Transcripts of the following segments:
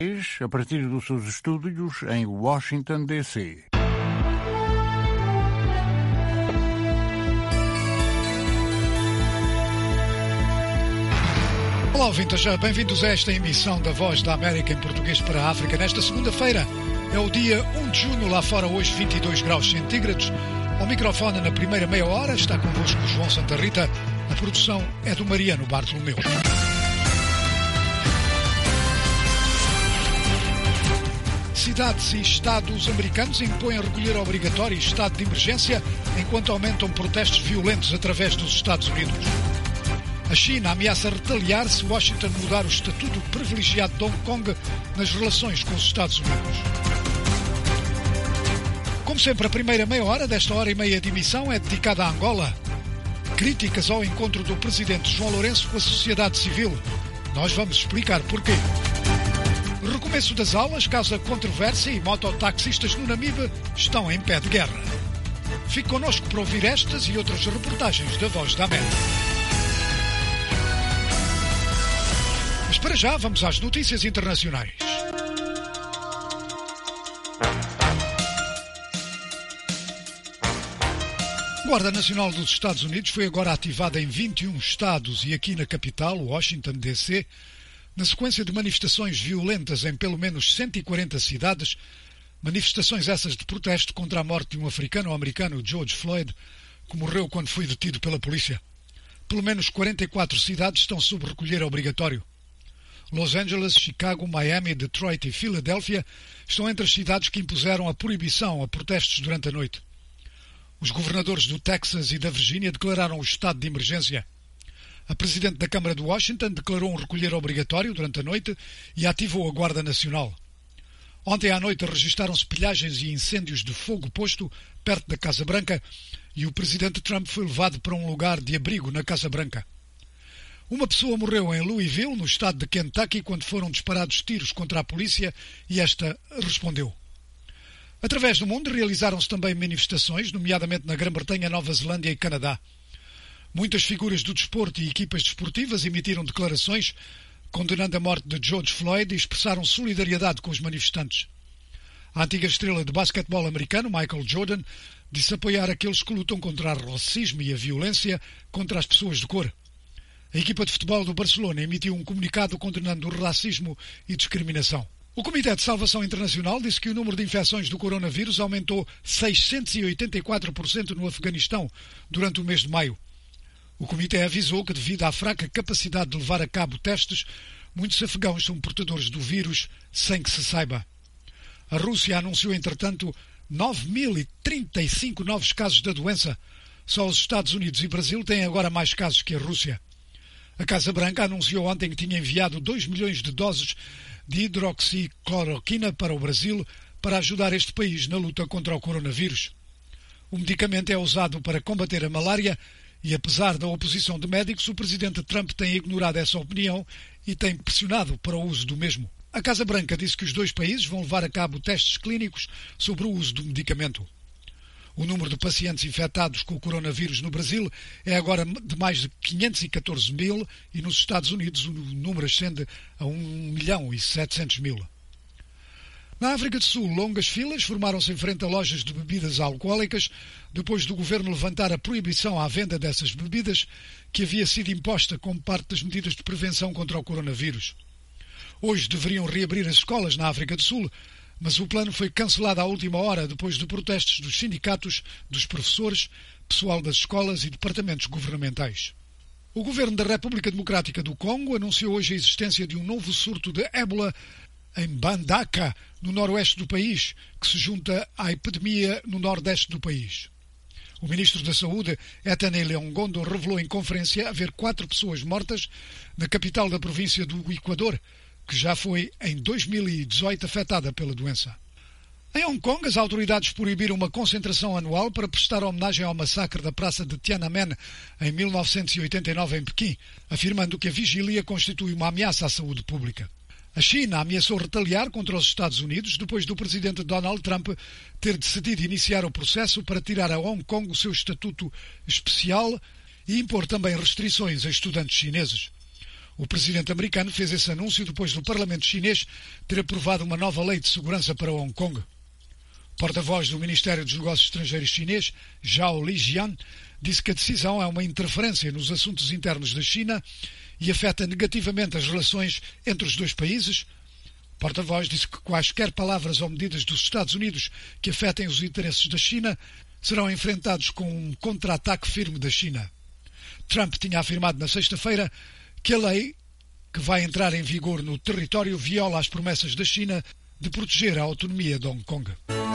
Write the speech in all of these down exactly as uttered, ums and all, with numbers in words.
a partir dos seus estúdios em Washington, D C Olá, ouvintes, bem-vindos a esta emissão da Voz da América em português para a África. Nesta segunda-feira é o dia um de junho, lá fora hoje vinte e dois graus centígrados. Ao microfone na primeira meia hora está convosco João Santa Rita. A produção é do Mariano Bartolomeu. Cidades e estados americanos impõem recolher obrigatório e estado de emergência enquanto aumentam protestos violentos através dos Estados Unidos. A China ameaça retaliar se Washington mudar o estatuto privilegiado de Hong Kong nas relações com os Estados Unidos. Como sempre, a primeira meia hora desta hora e meia de emissão é dedicada a Angola. Críticas ao encontro do presidente João Lourenço com a sociedade civil. Nós vamos explicar porquê. O recomeço das aulas causa controvérsia e mototaxistas no Namibe estão em pé de guerra. Fique connosco para ouvir estas e outras reportagens da Voz da América. Mas para já vamos às notícias internacionais. A Guarda Nacional dos Estados Unidos foi agora ativada em vinte e um estados e aqui na capital, Washington, D C, na sequência de manifestações violentas em pelo menos cento e quarenta cidades, manifestações essas de protesto contra a morte de um africano-americano, George Floyd, que morreu quando foi detido pela polícia. Pelo menos quarenta e quatro cidades estão sob recolher obrigatório. Los Angeles, Chicago, Miami, Detroit e Filadélfia estão entre as cidades que impuseram a proibição a protestos durante a noite. Os governadores do Texas e da Virgínia declararam o estado de emergência. A Presidente da Câmara de Washington declarou um recolher obrigatório durante a noite e ativou a Guarda Nacional. Ontem à noite registaram-se pilhagens e incêndios de fogo posto perto da Casa Branca e o Presidente Trump foi levado para um lugar de abrigo na Casa Branca. Uma pessoa morreu em Louisville, no estado de Kentucky, quando foram disparados tiros contra a polícia e esta respondeu. Através do mundo realizaram-se também manifestações, nomeadamente na Grã-Bretanha, Nova Zelândia e Canadá. Muitas figuras do desporto e equipas desportivas emitiram declarações condenando a morte de George Floyd e expressaram solidariedade com os manifestantes. A antiga estrela de basquetebol americano, Michael Jordan, disse apoiar aqueles que lutam contra o racismo e a violência contra as pessoas de cor. A equipa de futebol do Barcelona emitiu um comunicado condenando o racismo e discriminação. O Comitê de Salvação Internacional disse que o número de infecções do coronavírus aumentou seiscentos e oitenta e quatro por cento no Afeganistão durante o mês de maio. O Comitê avisou que, devido à fraca capacidade de levar a cabo testes, muitos afegãos são portadores do vírus sem que se saiba. A Rússia anunciou, entretanto, nove mil e trinta e cinco novos casos da doença. Só os Estados Unidos e Brasil têm agora mais casos que a Rússia. A Casa Branca anunciou ontem que tinha enviado dois milhões de doses de hidroxicloroquina para o Brasil para ajudar este país na luta contra o coronavírus. O medicamento é usado para combater a malária e, apesar da oposição de médicos, o presidente Trump tem ignorado essa opinião e tem pressionado para o uso do mesmo. A Casa Branca disse que os dois países vão levar a cabo testes clínicos sobre o uso do medicamento. O número de pacientes infectados com o coronavírus no Brasil é agora de mais de quinhentos e catorze mil e nos Estados Unidos o número ascende a um milhão e setecentos mil. Na África do Sul, longas filas formaram-se em frente a lojas de bebidas alcoólicas depois do governo levantar a proibição à venda dessas bebidas que havia sido imposta como parte das medidas de prevenção contra o coronavírus. Hoje deveriam reabrir as escolas na África do Sul, mas o plano foi cancelado à última hora depois de protestos dos sindicatos, dos professores, pessoal das escolas e departamentos governamentais. O governo da República Democrática do Congo anunciou hoje a existência de um novo surto de ébola em Mbandaka, no noroeste do país, que se junta à epidemia no nordeste do país. O ministro da Saúde, Ethane Leongondo, revelou em conferência haver quatro pessoas mortas na capital da província do Equador, que já foi em dois mil e dezoito afetada pela doença. Em Hong Kong, as autoridades proibiram uma concentração anual para prestar homenagem ao massacre da Praça de Tiananmen em mil novecentos e oitenta e nove em Pequim, afirmando que a vigília constitui uma ameaça à saúde pública. A China ameaçou retaliar contra os Estados Unidos depois do presidente Donald Trump ter decidido iniciar o processo para tirar a Hong Kong o seu estatuto especial e impor também restrições a estudantes chineses. O presidente americano fez esse anúncio depois do Parlamento chinês ter aprovado uma nova lei de segurança para Hong Kong. O porta-voz do Ministério dos Negócios Estrangeiros chinês, Zhao Lijian, disse que a decisão é uma interferência nos assuntos internos da China e afeta negativamente as relações entre os dois países. O porta-voz disse que quaisquer palavras ou medidas dos Estados Unidos que afetem os interesses da China serão enfrentados com um contra-ataque firme da China. Trump tinha afirmado na sexta-feira que a lei que vai entrar em vigor no território viola as promessas da China de proteger a autonomia de Hong Kong.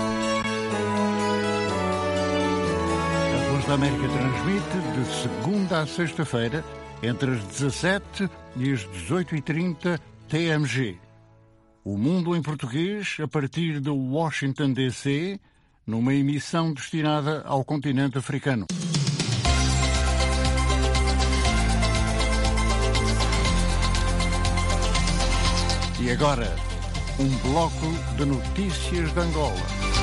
A Voz da América transmite de segunda a sexta-feira, entre as dezassete e as dezoito e trinta T M G. O Mundo em Português, a partir de Washington, D C, numa emissão destinada ao continente africano. E agora, um bloco de notícias de Angola.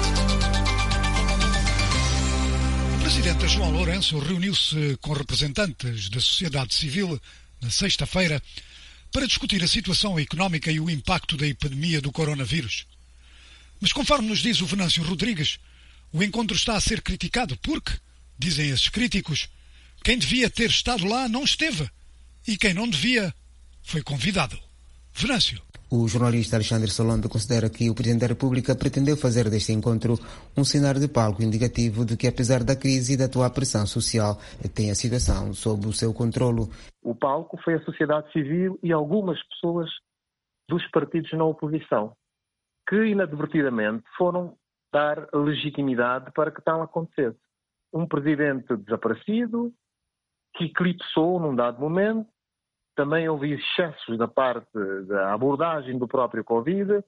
O presidente João Lourenço reuniu-se com representantes da sociedade civil na sexta-feira para discutir a situação económica e o impacto da epidemia do coronavírus. Mas conforme nos diz o Venâncio Rodrigues, o encontro está a ser criticado porque, dizem esses críticos, quem devia ter estado lá não esteve e quem não devia foi convidado. Venâncio. O jornalista Alexandre Solombe considera que o Presidente da República pretendeu fazer deste encontro um cenário de palco indicativo de que, apesar da crise e da atual pressão social, tem a situação sob o seu controlo. O palco foi a sociedade civil e algumas pessoas dos partidos na oposição, que inadvertidamente foram dar legitimidade para que tal acontecesse. Um presidente desaparecido, que eclipsou num dado momento. Também houve excessos da parte da abordagem do próprio Covid, uh,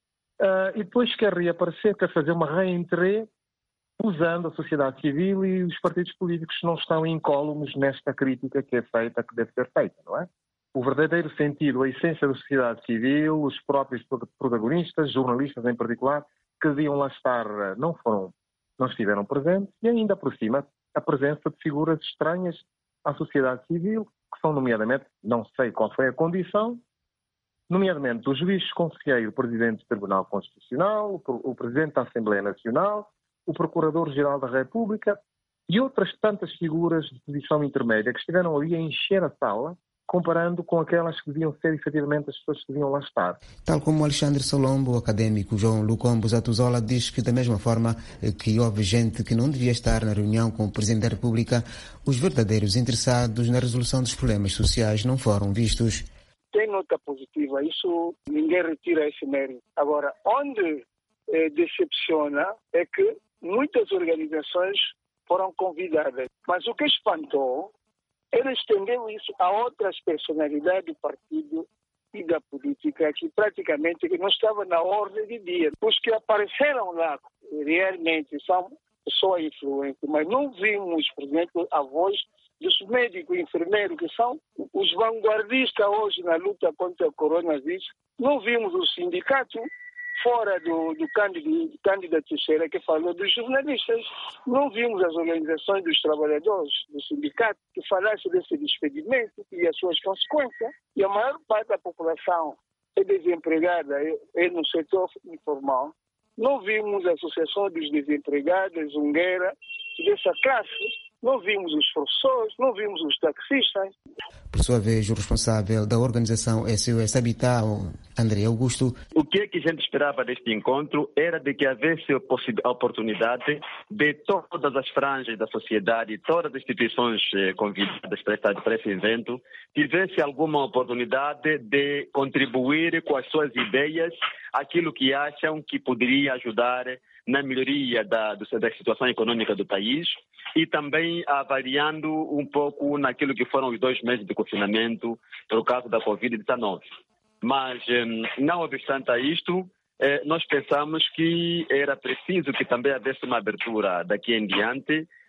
e depois quer reaparecer, quer fazer uma reentrée, usando a sociedade civil, e os partidos políticos não estão incólumes nesta crítica que é feita, que deve ser feita, não é? O verdadeiro sentido, a essência da sociedade civil, os próprios protagonistas, jornalistas em particular, que deviam lá estar, não foram, não estiveram presentes, e ainda por cima a presença de figuras estranhas à sociedade civil, que são nomeadamente, não sei qual foi a condição, nomeadamente o juiz conselheiro, o presidente do Tribunal Constitucional, o presidente da Assembleia Nacional, o Procurador-Geral da República e outras tantas figuras de posição intermédia que estiveram ali a encher a sala, comparando com aquelas que deviam ser efetivamente as pessoas que deviam lá estar. Tal como Alexandre Solombo, o académico João Lucombo Zatuzola diz que, da mesma forma que houve gente que não devia estar na reunião com o Presidente da República, os verdadeiros interessados na resolução dos problemas sociais não foram vistos. Tem nota positiva, isso ninguém retira esse mérito. Agora, onde eh, decepciona é que muitas organizações foram convidadas, mas o que espantou, ele estendeu isso a outras personalidades do partido e da política que praticamente não estavam na ordem de dia. Os que apareceram lá realmente são pessoas influentes, mas não vimos, por exemplo, a voz dos médicos e enfermeiros, que são os vanguardistas hoje na luta contra o coronavírus. Não vimos o sindicato fora do, do Cândido, Cândido Teixeira, que falou dos jornalistas. Não vimos as organizações dos trabalhadores do sindicato que falassem desse despedimento e as suas consequências. E a maior parte da população é desempregada, é, é no setor informal. Não vimos a Associação dos Desempregados, Ungueira, dessa classe. Não vimos os professores, não vimos os taxistas. Por sua vez, o responsável da organização S O S Habitat, André Augusto. O que, é que a gente esperava deste encontro era de que houvesse a oportunidade de todas as franjas da sociedade, todas as instituições convidadas para, esta, para esse evento, tivesse alguma oportunidade de contribuir com as suas ideias, aquilo que acham que poderia ajudar na melhoria da, da situação econômica do país e também avaliando um pouco naquilo que foram os dois meses de confinamento por causa da covid dezenove. Mas, não obstante a isto, nós pensamos que era preciso que também houvesse uma abertura daqui em diante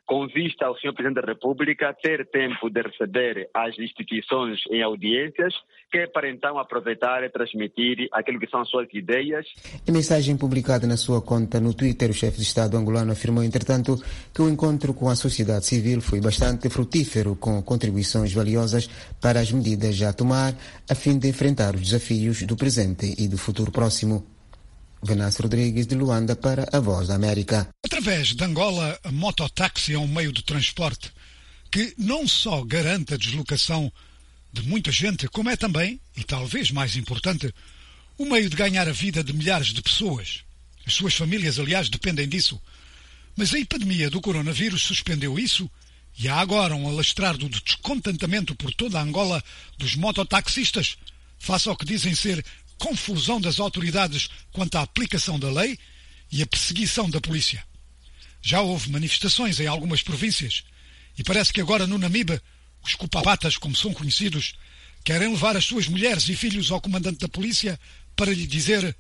com vista ao senhor Presidente da República ter tempo de receber as instituições em audiências, que é para então aproveitar e transmitir aquilo que são as suas ideias. Em mensagem publicada na sua conta no Twitter, o chefe de Estado angolano afirmou, entretanto, que o encontro com a sociedade civil foi bastante frutífero, com contribuições valiosas para as medidas a tomar, a fim de enfrentar os desafios do presente e do futuro próximo. Venâncio Rodrigues, de Luanda, para a Voz da América. Através de Angola, a mototáxi é um meio de transporte que não só garante a deslocação de muita gente, como é também, e talvez mais importante, o meio de ganhar a vida de milhares de pessoas. As suas famílias, aliás, dependem disso. Mas a epidemia do coronavírus suspendeu isso e há agora um alastrar do descontentamento por toda a Angola dos mototaxistas, face ao que dizem ser confusão das autoridades quanto à aplicação da lei e a perseguição da polícia. Já houve manifestações em algumas províncias e parece que agora no Namibe os cupapatas, como são conhecidos, querem levar as suas mulheres e filhos ao comandante da polícia para lhe dizer: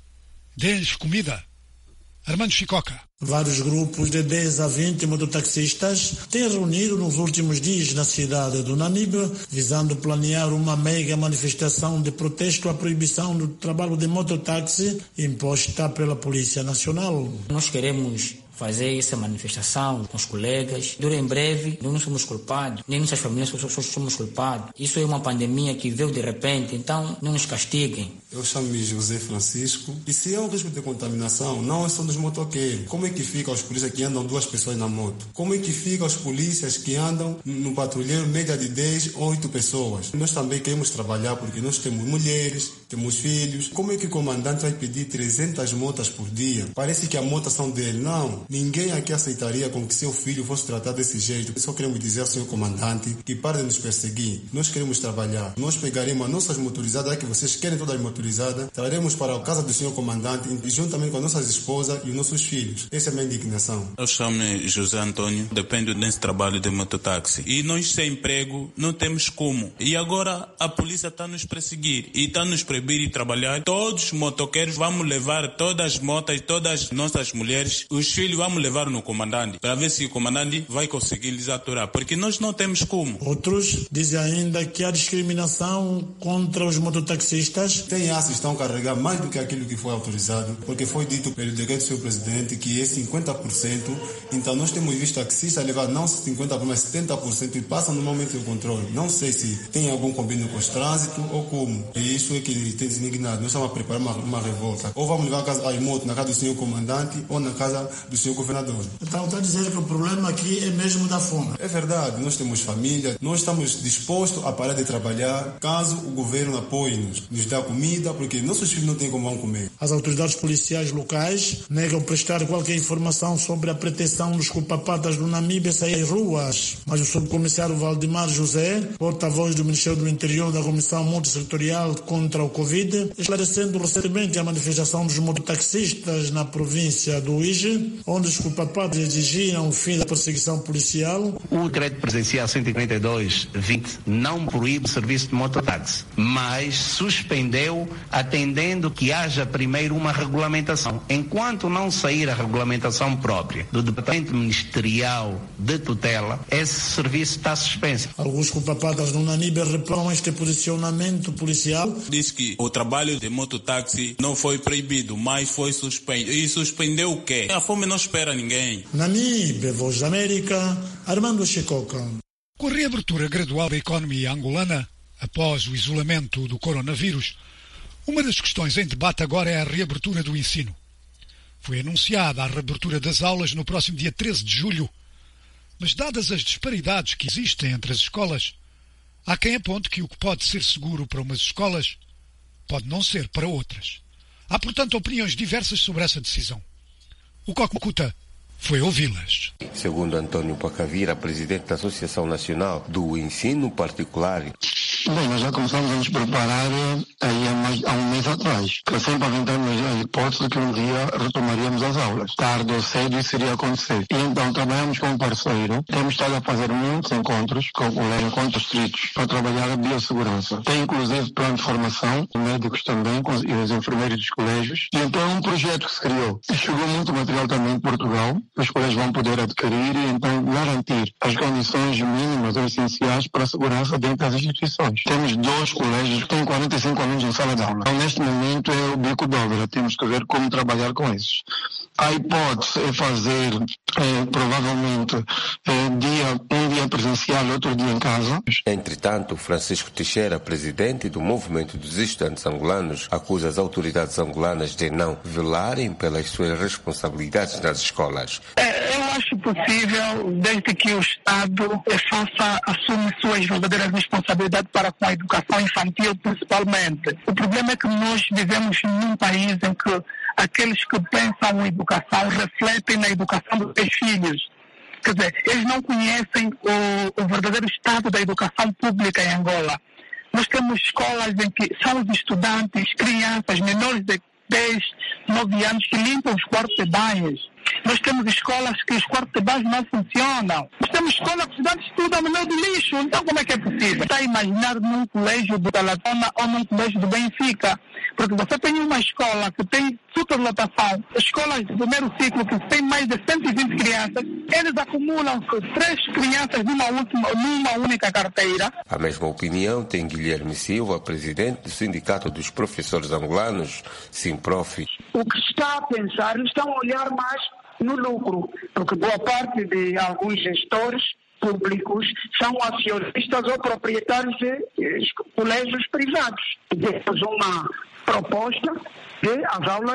dê-lhes comida. Armando Chicoca. Vários grupos de dez a vinte mototaxistas têm reunido nos últimos dias na cidade do Namibe, visando planear uma mega manifestação de protesto à proibição do trabalho de mototáxi imposta pela Polícia Nacional. Nós queremos fazer essa manifestação com os colegas. Dura em breve, nós não somos culpados, nem nossas famílias somos culpados. Isso é uma pandemia que veio de repente, então não nos castiguem. Eu chamo-me José Francisco e se é um risco de contaminação, não é só dos motoqueiros. Como é que fica os polícias que andam duas pessoas na moto? Como é que fica os polícias que andam no patrulheiro média de dez ou oito pessoas? Nós também queremos trabalhar porque nós temos mulheres, temos filhos. Como é que o comandante vai pedir trezentas motas por dia? Parece que a moto são dele. Não. Ninguém aqui aceitaria com que seu filho fosse tratado desse jeito. Só queremos dizer ao senhor comandante que pare de nos perseguir. Nós queremos trabalhar. Nós pegaremos as nossas motorizadas, que vocês querem todas motorizadas, traremos para a casa do senhor comandante, juntamente com as nossas esposas e os nossos filhos. Essa é a minha indignação. Eu chamo-me José Antônio, dependo desse trabalho de mototáxi. E nós sem emprego não temos como. E agora a polícia está nos perseguir e está nos proibir de trabalhar. Todos os motoqueiros vamos levar todas as motas, todas as nossas mulheres, os filhos vamos levar no comandante, para ver se o comandante vai conseguir lhes aturar, porque nós não temos como. Outros dizem ainda que há discriminação contra os mototaxistas. Tem aços que estão a carregar mais do que aquilo que foi autorizado, porque foi dito pelo decreto do senhor presidente que é cinquenta por cento, então nós temos visto taxistas levar não cinquenta por cento, mas setenta por cento e passam normalmente o controle. Não sei se tem algum convênio com os trânsito ou como. E isso é que tem designado. Nós estamos a preparar uma, uma revolta. Ou vamos levar a casa, a moto na casa do senhor comandante ou na casa do senhor governador. Então está a dizer que o problema aqui é mesmo da fome. É verdade, nós temos família, nós estamos dispostos a parar de trabalhar caso o governo apoie-nos, nos dá comida, porque nossos filhos não têm como vão comer. As autoridades policiais locais negam prestar qualquer informação sobre a pretensão dos cupapatas do Namibe a sair às ruas, mas o subcomissário Valdemar José, porta-voz do Ministério do Interior da Comissão Multissetorial contra o Covid, esclarecendo recentemente a manifestação dos mototaxistas na província do Uíge, onde os culpados exigiram o fim da perseguição policial. O decreto presidencial cento e quarenta e dois vinte não proíbe o serviço de mototáxi, mas suspendeu atendendo que haja primeiro uma regulamentação. Enquanto não sair a regulamentação própria do Departamento Ministerial de Tutela, esse serviço está suspenso. Alguns culpados no Namibe reprovam este posicionamento policial. Diz que o trabalho de mototáxi não foi proibido, mas foi suspenso. E suspendeu o quê? A fome não espera ninguém. Namibe, Voz da América, Armando Chicoca. Com a reabertura gradual da economia angolana, após o isolamento do coronavírus, uma das questões em debate agora é a reabertura do ensino. Foi anunciada a reabertura das aulas no próximo dia treze de julho, mas dadas as disparidades que existem entre as escolas, há quem aponte que o que pode ser seguro para umas escolas pode não ser para outras. Há, portanto, opiniões diversas sobre essa decisão. O Cocuta foi ouvi-las. Segundo Antônio Pacavira, presidente da Associação Nacional do Ensino Particular, Bem, nós já começamos a nos preparar aí há, mais, há um mês atrás, que sempre aventamos a hipótese que um dia retomaríamos as aulas. Tarde ou cedo isso iria acontecer. E então trabalhamos com um parceiro, temos estado a fazer muitos encontros com colegas, encontros distritos, para trabalhar a biossegurança. Tem inclusive plano de formação, médicos também, com os enfermeiros dos colégios. E então é um projeto que se criou. E chegou muito material também de Portugal, os colégios vão poder adquirir e então garantir as condições mínimas ou essenciais para a segurança dentro das instituições. Temos dois colégios que têm quarenta e cinco alunos em sala de aula. Então, neste momento é o bico de obra. Temos que ver como trabalhar com esses. A hipótese é fazer, é, provavelmente, é, dia, um dia presencial, outro dia em casa. Entretanto, Francisco Teixeira, presidente do Movimento dos Estudantes Angolanos, acusa as autoridades angolanas de não velarem pelas suas responsabilidades nas escolas. É, eu acho possível, desde que o Estado faça, assume suas verdadeiras responsabilidades para com a educação infantil, principalmente. O problema é que nós vivemos num país em que aqueles que pensam em educação refletem na educação dos seus filhos. Quer dizer, eles não conhecem o, o verdadeiro estado da educação pública em Angola. Nós temos escolas em que são os estudantes, crianças menores de dez, nove anos que limpam os quartos de banhos. Nós temos escolas que os quartos de banhos não funcionam. Nós temos escolas que os estudantes estudam no meio do lixo. Então como é que é possível? Está a imaginar num colégio do Talatona ou num colégio do Benfica. Porque você tem uma escola que tem superlotação, escolas do primeiro ciclo que tem mais de cento e vinte crianças, eles acumulam três crianças numa, última, numa única carteira. A mesma opinião tem Guilherme Silva, presidente do Sindicato dos Professores Angolanos, Simprof. O que se está a pensar, eles estão a olhar mais no lucro, porque boa parte de alguns gestores públicos são acionistas ou proprietários de eh, colégios privados. Temos uma proposta de as aulas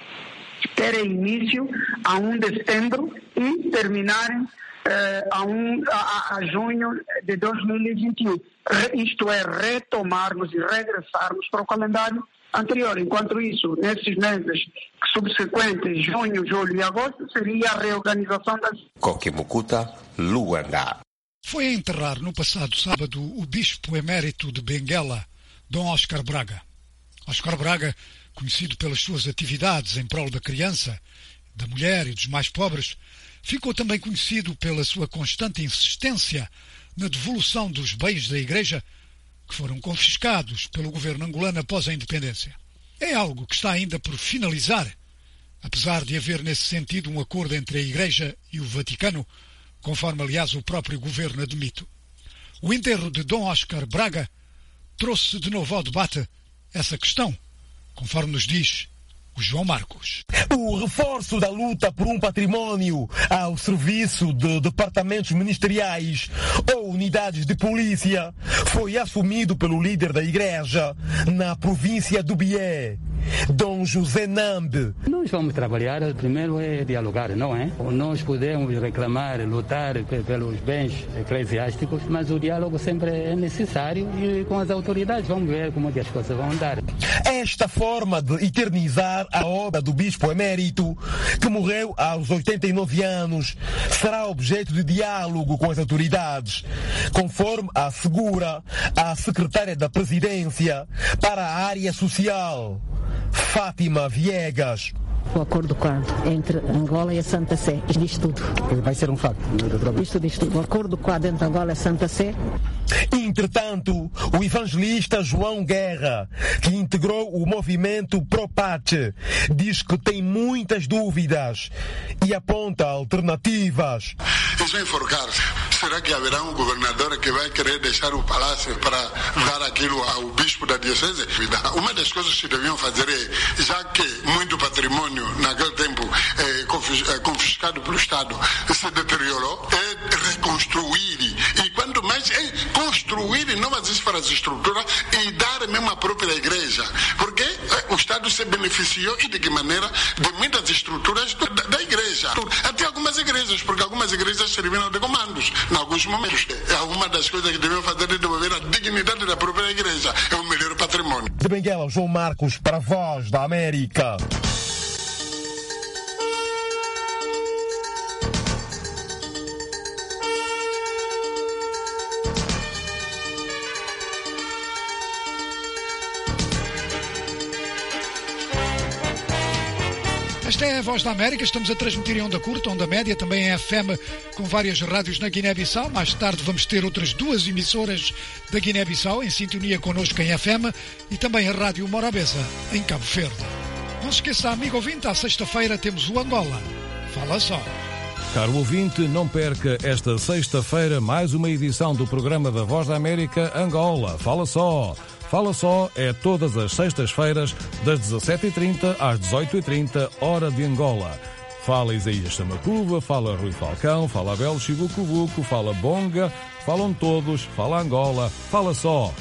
terem início a um de setembro e terminarem eh, a, um, a, a junho de dois mil e vinte e um. Isto é, retomarmos e regressarmos para o calendário anterior. Enquanto isso, nesses meses subsequentes, junho, julho e agosto, seria a reorganização das... Coquimucuta, Luanda. Foi a enterrar no passado sábado o bispo emérito de Benguela, Dom Oscar Braga. Oscar Braga, conhecido pelas suas atividades em prol da criança, da mulher e dos mais pobres, ficou também conhecido pela sua constante insistência na devolução dos bens da Igreja que foram confiscados pelo governo angolano após a independência. É algo que está ainda por finalizar, apesar de haver nesse sentido um acordo entre a Igreja e o Vaticano, conforme aliás o próprio governo admite. O enterro de Dom Oscar Braga trouxe de novo ao debate essa questão, conforme nos diz o João Marcos. O reforço da luta por um património ao serviço de departamentos ministeriais ou unidades de polícia foi assumido pelo líder da Igreja na província do Bié, Dom José Nambe. Nós vamos trabalhar, primeiro é dialogar, não é? Nós podemos reclamar, lutar pelos bens eclesiásticos, mas o diálogo sempre é necessário e com as autoridades vamos ver como as coisas vão andar. Esta forma de eternizar a obra do bispo emérito, que morreu aos oitenta e nove anos, será objeto de diálogo com as autoridades, conforme assegura a secretária da Presidência para a área social, Fátima Viegas. O acordo quadro entre Angola e a Santa Sé. Isto diz tudo. Vai ser um facto. Isto diz tudo. O acordo quadro entre Angola e a Santa Sé. Entretanto, o evangelista João Guerra, que integrou o movimento Propache, diz que tem muitas dúvidas e aponta alternativas. Isso é enforcar-se. Será que haverá um governador que vai querer deixar o palácio para dar aquilo ao bispo da diocese? Uma das coisas que deviam fazer é, já que muito patrimônio naquele tempo é, confiscado pelo Estado se deteriorou, é reconstruir. E quanto mais é construir novas infraestruturas e dar mesmo a própria igreja. Porque o Estado se beneficiou e de que maneira? De muitas estruturas da, da igreja. Até algumas igrejas, porque algumas igrejas serviram de comandos em alguns momentos. É uma das coisas que devemos fazer é devolver a dignidade da própria igreja. É o melhor patrimônio. De Benguela, João Marcos, para a Voz da América. Esta é a Voz da América, estamos a transmitir em onda curta, onda média, também em F M, com várias rádios na Guiné-Bissau. Mais tarde vamos ter outras duas emissoras da Guiné-Bissau em sintonia connosco em F M e também a Rádio Morabeza, em Cabo Verde. Não se esqueça, amigo ouvinte, à sexta-feira temos o Angola. Fala só. Caro ouvinte, não perca esta sexta-feira mais uma edição do programa da Voz da América Angola. Fala só. Fala Só é todas as sextas-feiras, das dezassete e trinta às dezoito e trinta, hora de Angola. Fala Isaías Samacuva, fala Rui Falcão, fala Abel Chibucubuco, fala Bonga, falam todos, fala Angola. Fala Só.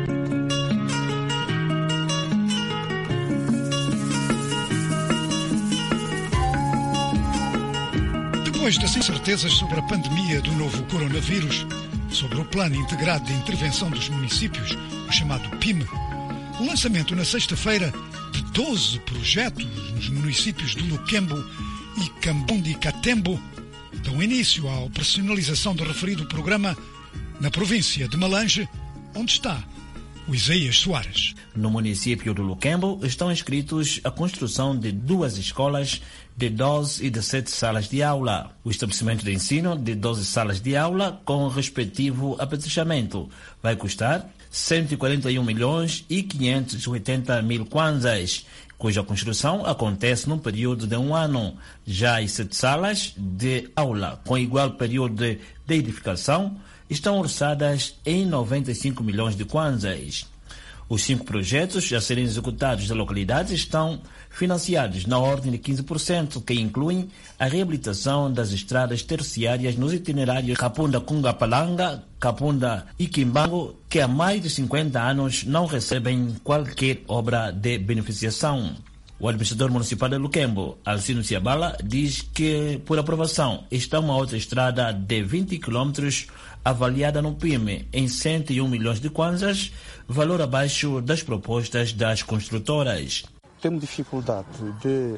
Depois das incertezas sobre a pandemia do novo coronavírus, sobre o Plano Integrado de Intervenção dos Municípios, o chamado P I M, o lançamento na sexta-feira de doze projetos nos municípios de Luquembo e Cambundi Catembo dão início à operacionalização do referido programa na província de Malange, onde está o Isaías Soares. No município de Luquembo estão inscritos a construção de duas escolas de doze e de sete salas de aula. O estabelecimento de ensino de doze salas de aula com o respectivo apetrechamento vai custar cento e quarenta e um milhões e quinhentos e oitenta mil kwanzas, cuja construção acontece num período de um ano. Já as sete salas de aula com igual período de, de edificação estão orçadas em noventa e cinco milhões de kwanzas. Os cinco projetos a serem executados da localidade estão financiados na ordem de quinze por cento, que incluem a reabilitação das estradas terciárias nos itinerários Capunda-Cungapalanga, Capunda e Quimbango, que há mais de cinquenta anos não recebem qualquer obra de beneficiação. O administrador municipal de Luquembo, Alcino Ciabala, diz que, por aprovação, está uma outra estrada de vinte quilômetros avaliada no P I M em cento e um milhões de kwanzas, valor abaixo das propostas das construtoras. Temos dificuldade de,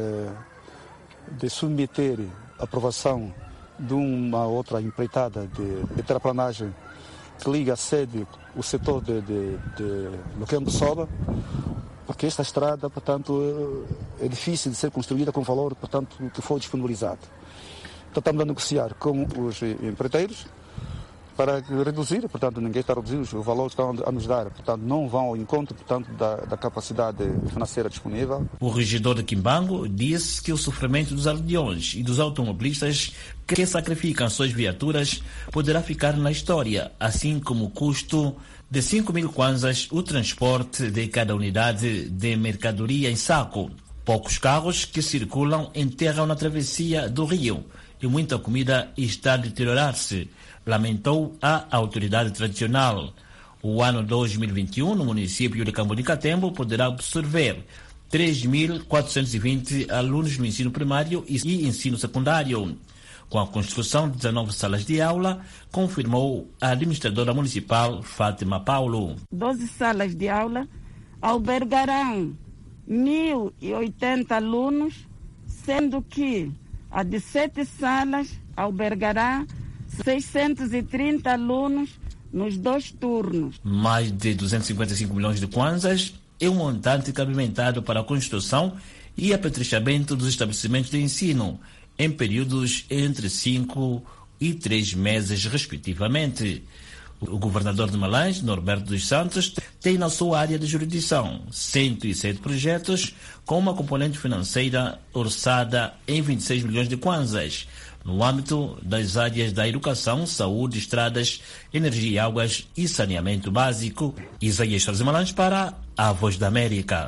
de submeter a aprovação de uma outra empreitada de, de terraplanagem que liga a sede, o setor de, de, de Luquembo-Soba, porque esta estrada, portanto, é difícil de ser construída com o valor, portanto, que foi disponibilizado. Então, estamos a negociar com os empreiteiros para reduzir, portanto, ninguém está a reduzir o valor que estão a nos dar, portanto, não vão ao encontro, portanto, da, da capacidade financeira disponível. O regedor de Quimbango disse que o sofrimento dos aldeões e dos automobilistas que sacrificam suas viaturas poderá ficar na história, assim como o custo de cinco mil kwanzas o transporte de cada unidade de mercadoria em saco. Poucos carros que circulam enterram na travessia do rio e muita comida está a deteriorar-se, lamentou a autoridade tradicional. O ano dois mil e vinte e um, no município de Cambundi Catembo, poderá absorver três mil quatrocentos e vinte alunos no ensino primário e ensino secundário. Com a construção de dezenove salas de aula, confirmou a administradora municipal Fátima Paulo. doze salas de aula albergarão mil e oitenta alunos, sendo que a de sete salas albergará seiscentos e trinta alunos nos dois turnos. Mais de duzentos e cinquenta e cinco milhões de kwanzas é um montante capimentado para a construção e apetrechamento dos estabelecimentos de ensino em períodos entre cinco e três meses, respectivamente. O governador de Malange, Norberto dos Santos, tem na sua área de jurisdição cento e sete projetos com uma componente financeira orçada em vinte e seis milhões de kwanzas, no âmbito das áreas da educação, saúde, estradas, energia, águas e saneamento básico. Isaías Soares de Malange para a Voz da América.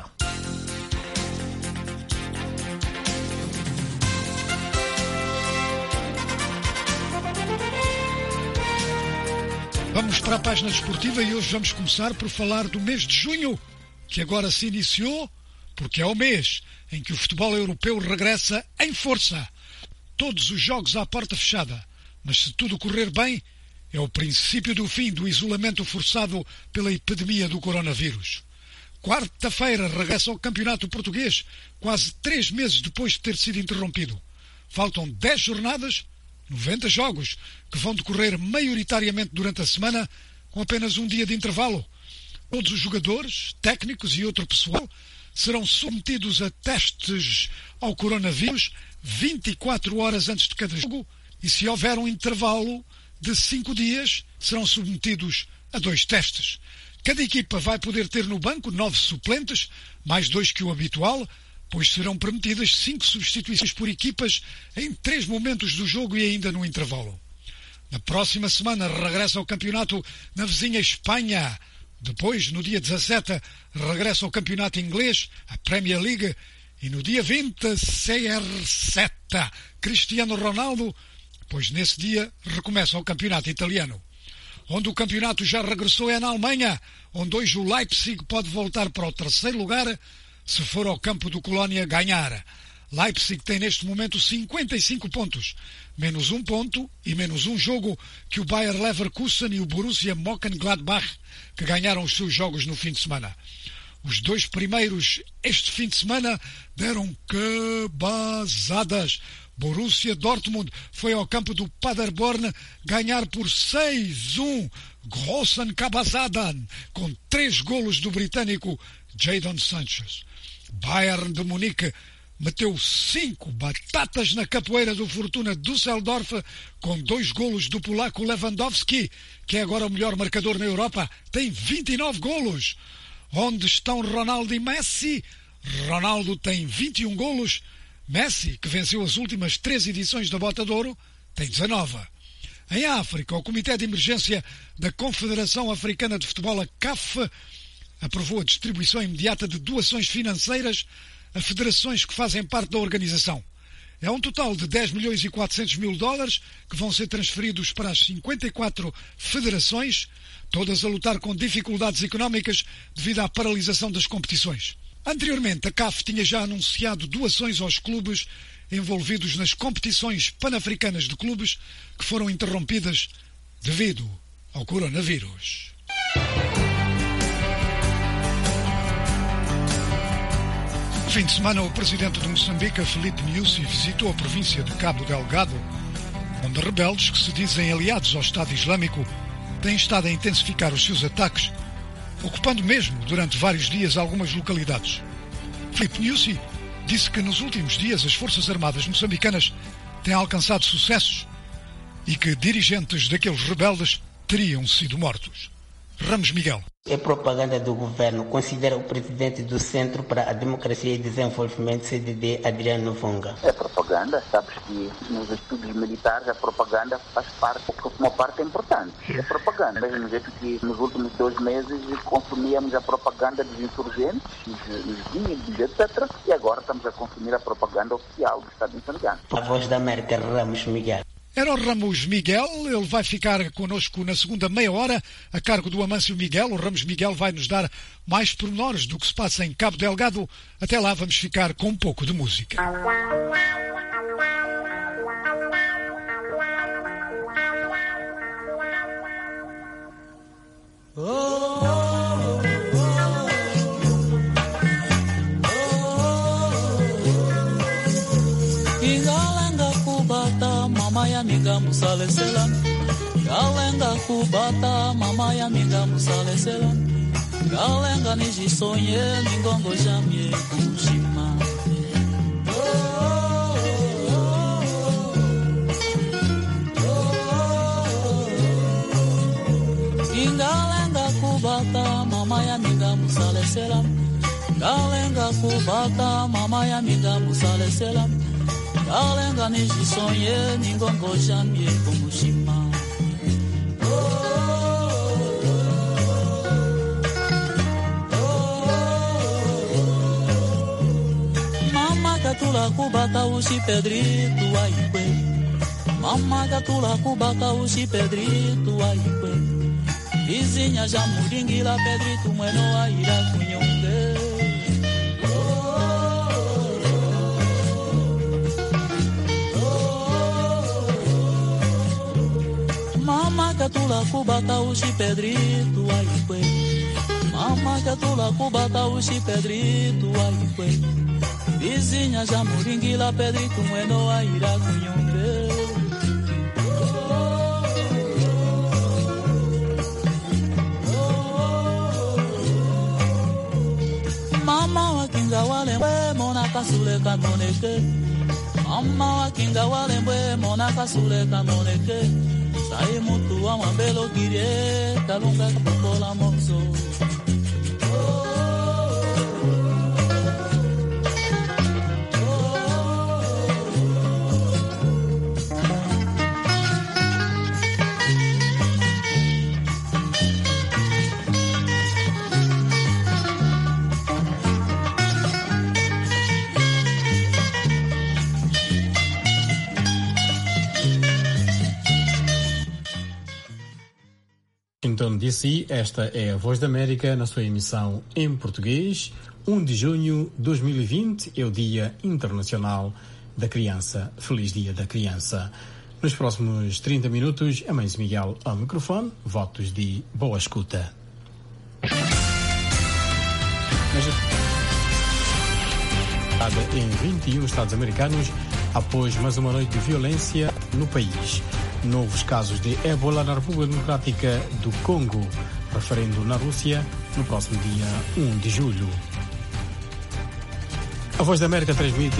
Vamos para a página desportiva e hoje vamos começar por falar do mês de junho, que agora se iniciou, porque é o mês em que o futebol europeu regressa em força. Todos os jogos à porta fechada, mas se tudo correr bem, é o princípio do fim do isolamento forçado pela epidemia do coronavírus. Quarta-feira regressa ao Campeonato Português, quase três meses depois de ter sido interrompido. Faltam dez jornadas, noventa jogos, que vão decorrer maioritariamente durante a semana, com apenas um dia de intervalo. Todos os jogadores, técnicos e outro pessoal serão submetidos a testes ao coronavírus vinte e quatro horas antes de cada jogo e, se houver um intervalo de cinco dias, serão submetidos a dois testes. Cada equipa vai poder ter no banco nove suplentes, mais dois que o habitual, pois serão permitidas cinco substituições por equipas em três momentos do jogo e ainda no intervalo. Na próxima semana regressa ao campeonato na vizinha Espanha. Depois, no dia dezassete, regressa ao campeonato inglês, a Premier League, e no dia vinte, C R sete, Cristiano Ronaldo, pois nesse dia recomeça o campeonato italiano. Onde o campeonato já regressou é na Alemanha, onde hoje o Leipzig pode voltar para o terceiro lugar se for ao campo do Colónia ganhar. Leipzig tem neste momento cinquenta e cinco pontos, menos um ponto e menos um jogo que o Bayer Leverkusen e o Borussia Mönchengladbach, que ganharam os seus jogos no fim de semana. Os dois primeiros este fim de semana deram cabazadas. Borussia Dortmund foi ao campo do Paderborn ganhar por seis a um, Grossen Kabazadan, com três golos do britânico Jadon Sancho. Bayern de Munique meteu cinco batatas na capoeira do Fortuna Düsseldorf com dois golos do polaco Lewandowski, que é agora o melhor marcador na Europa, tem vinte e nove golos. Onde estão Ronaldo e Messi? Ronaldo tem vinte e um golos. Messi, que venceu as últimas três edições da Bota de Ouro, tem dezanove. Em África, o Comitê de Emergência da Confederação Africana de Futebol, a C A F, aprovou a distribuição imediata de doações financeiras a federações que fazem parte da organização. É um total de dez milhões e quatrocentos mil dólares que vão ser transferidos para as cinquenta e quatro federações, todas a lutar com dificuldades económicas devido à paralisação das competições. Anteriormente, a C A F tinha já anunciado doações aos clubes envolvidos nas competições pan-africanas de clubes que foram interrompidas devido ao coronavírus. No fim de semana, o presidente de Moçambique, Filipe Nyusi, visitou a província de Cabo Delgado, onde rebeldes que se dizem aliados ao Estado Islâmico têm estado a intensificar os seus ataques, ocupando mesmo durante vários dias algumas localidades. Filipe Nyusi disse que nos últimos dias as Forças Armadas moçambicanas têm alcançado sucessos e que dirigentes daqueles rebeldes teriam sido mortos. Ramos Miguel. É propaganda do governo, considera o presidente do Centro para a Democracia e Desenvolvimento, C D D, Adriano Vonga. É propaganda, sabes que nos estudos militares a propaganda faz parte, uma parte importante. É propaganda, mesmo jeito que nos últimos dois meses consumíamos a propaganda dos insurgentes, os vídeos, etcétera. E agora estamos a consumir a propaganda oficial do Estado moçambicano. A Voz da América, Ramos Miguel. Era o Ramos Miguel, ele vai ficar connosco na segunda meia hora, a cargo do Amâncio Miguel. O Ramos Miguel vai nos dar mais pormenores do que se passa em Cabo Delgado. Até lá vamos ficar com um pouco de música. Mamaya minga musale selam, galenga kubata. Mamaya minga musale selam, galenga nijisonye mingongo jamye kushima. Galenga kubata, mamaya minga musale selam, galenga kubata. Mamaya minga musale selam. Galenga nijisonye ningongo jamye kumushima. Mama katula kubata ushi Pedrito aikwe. Mama katula kubata ushi Pedrito aikwe. Vizinha já muringila Pedrito mweno aira kunyonge. Mama katula kubata ushi Pedrito aikwe. Mama katula kubata ushi Pedrito aikwe. Vizinha já muringila Pedrito mweno aira kunyombe. Mama wakin wakinga walembwe mona kasule kamoneke mama wakinga walembwe mona kasule kamoneke sai mutu wa mabelo kirie kalunga kapola mozo. Washington D C, esta é a Voz da América na sua emissão em português. um de junho de dois mil e vinte é o Dia Internacional da Criança. Feliz Dia da Criança. Nos próximos trinta minutos, a Mãe Miguel ao microfone. Votos de boa escuta. Em vinte e um Estados americanos, após mais uma noite de violência no país. Novos casos de ébola na República Democrática do Congo, referendo na Rússia no próximo dia um de julho. A Voz da América transmite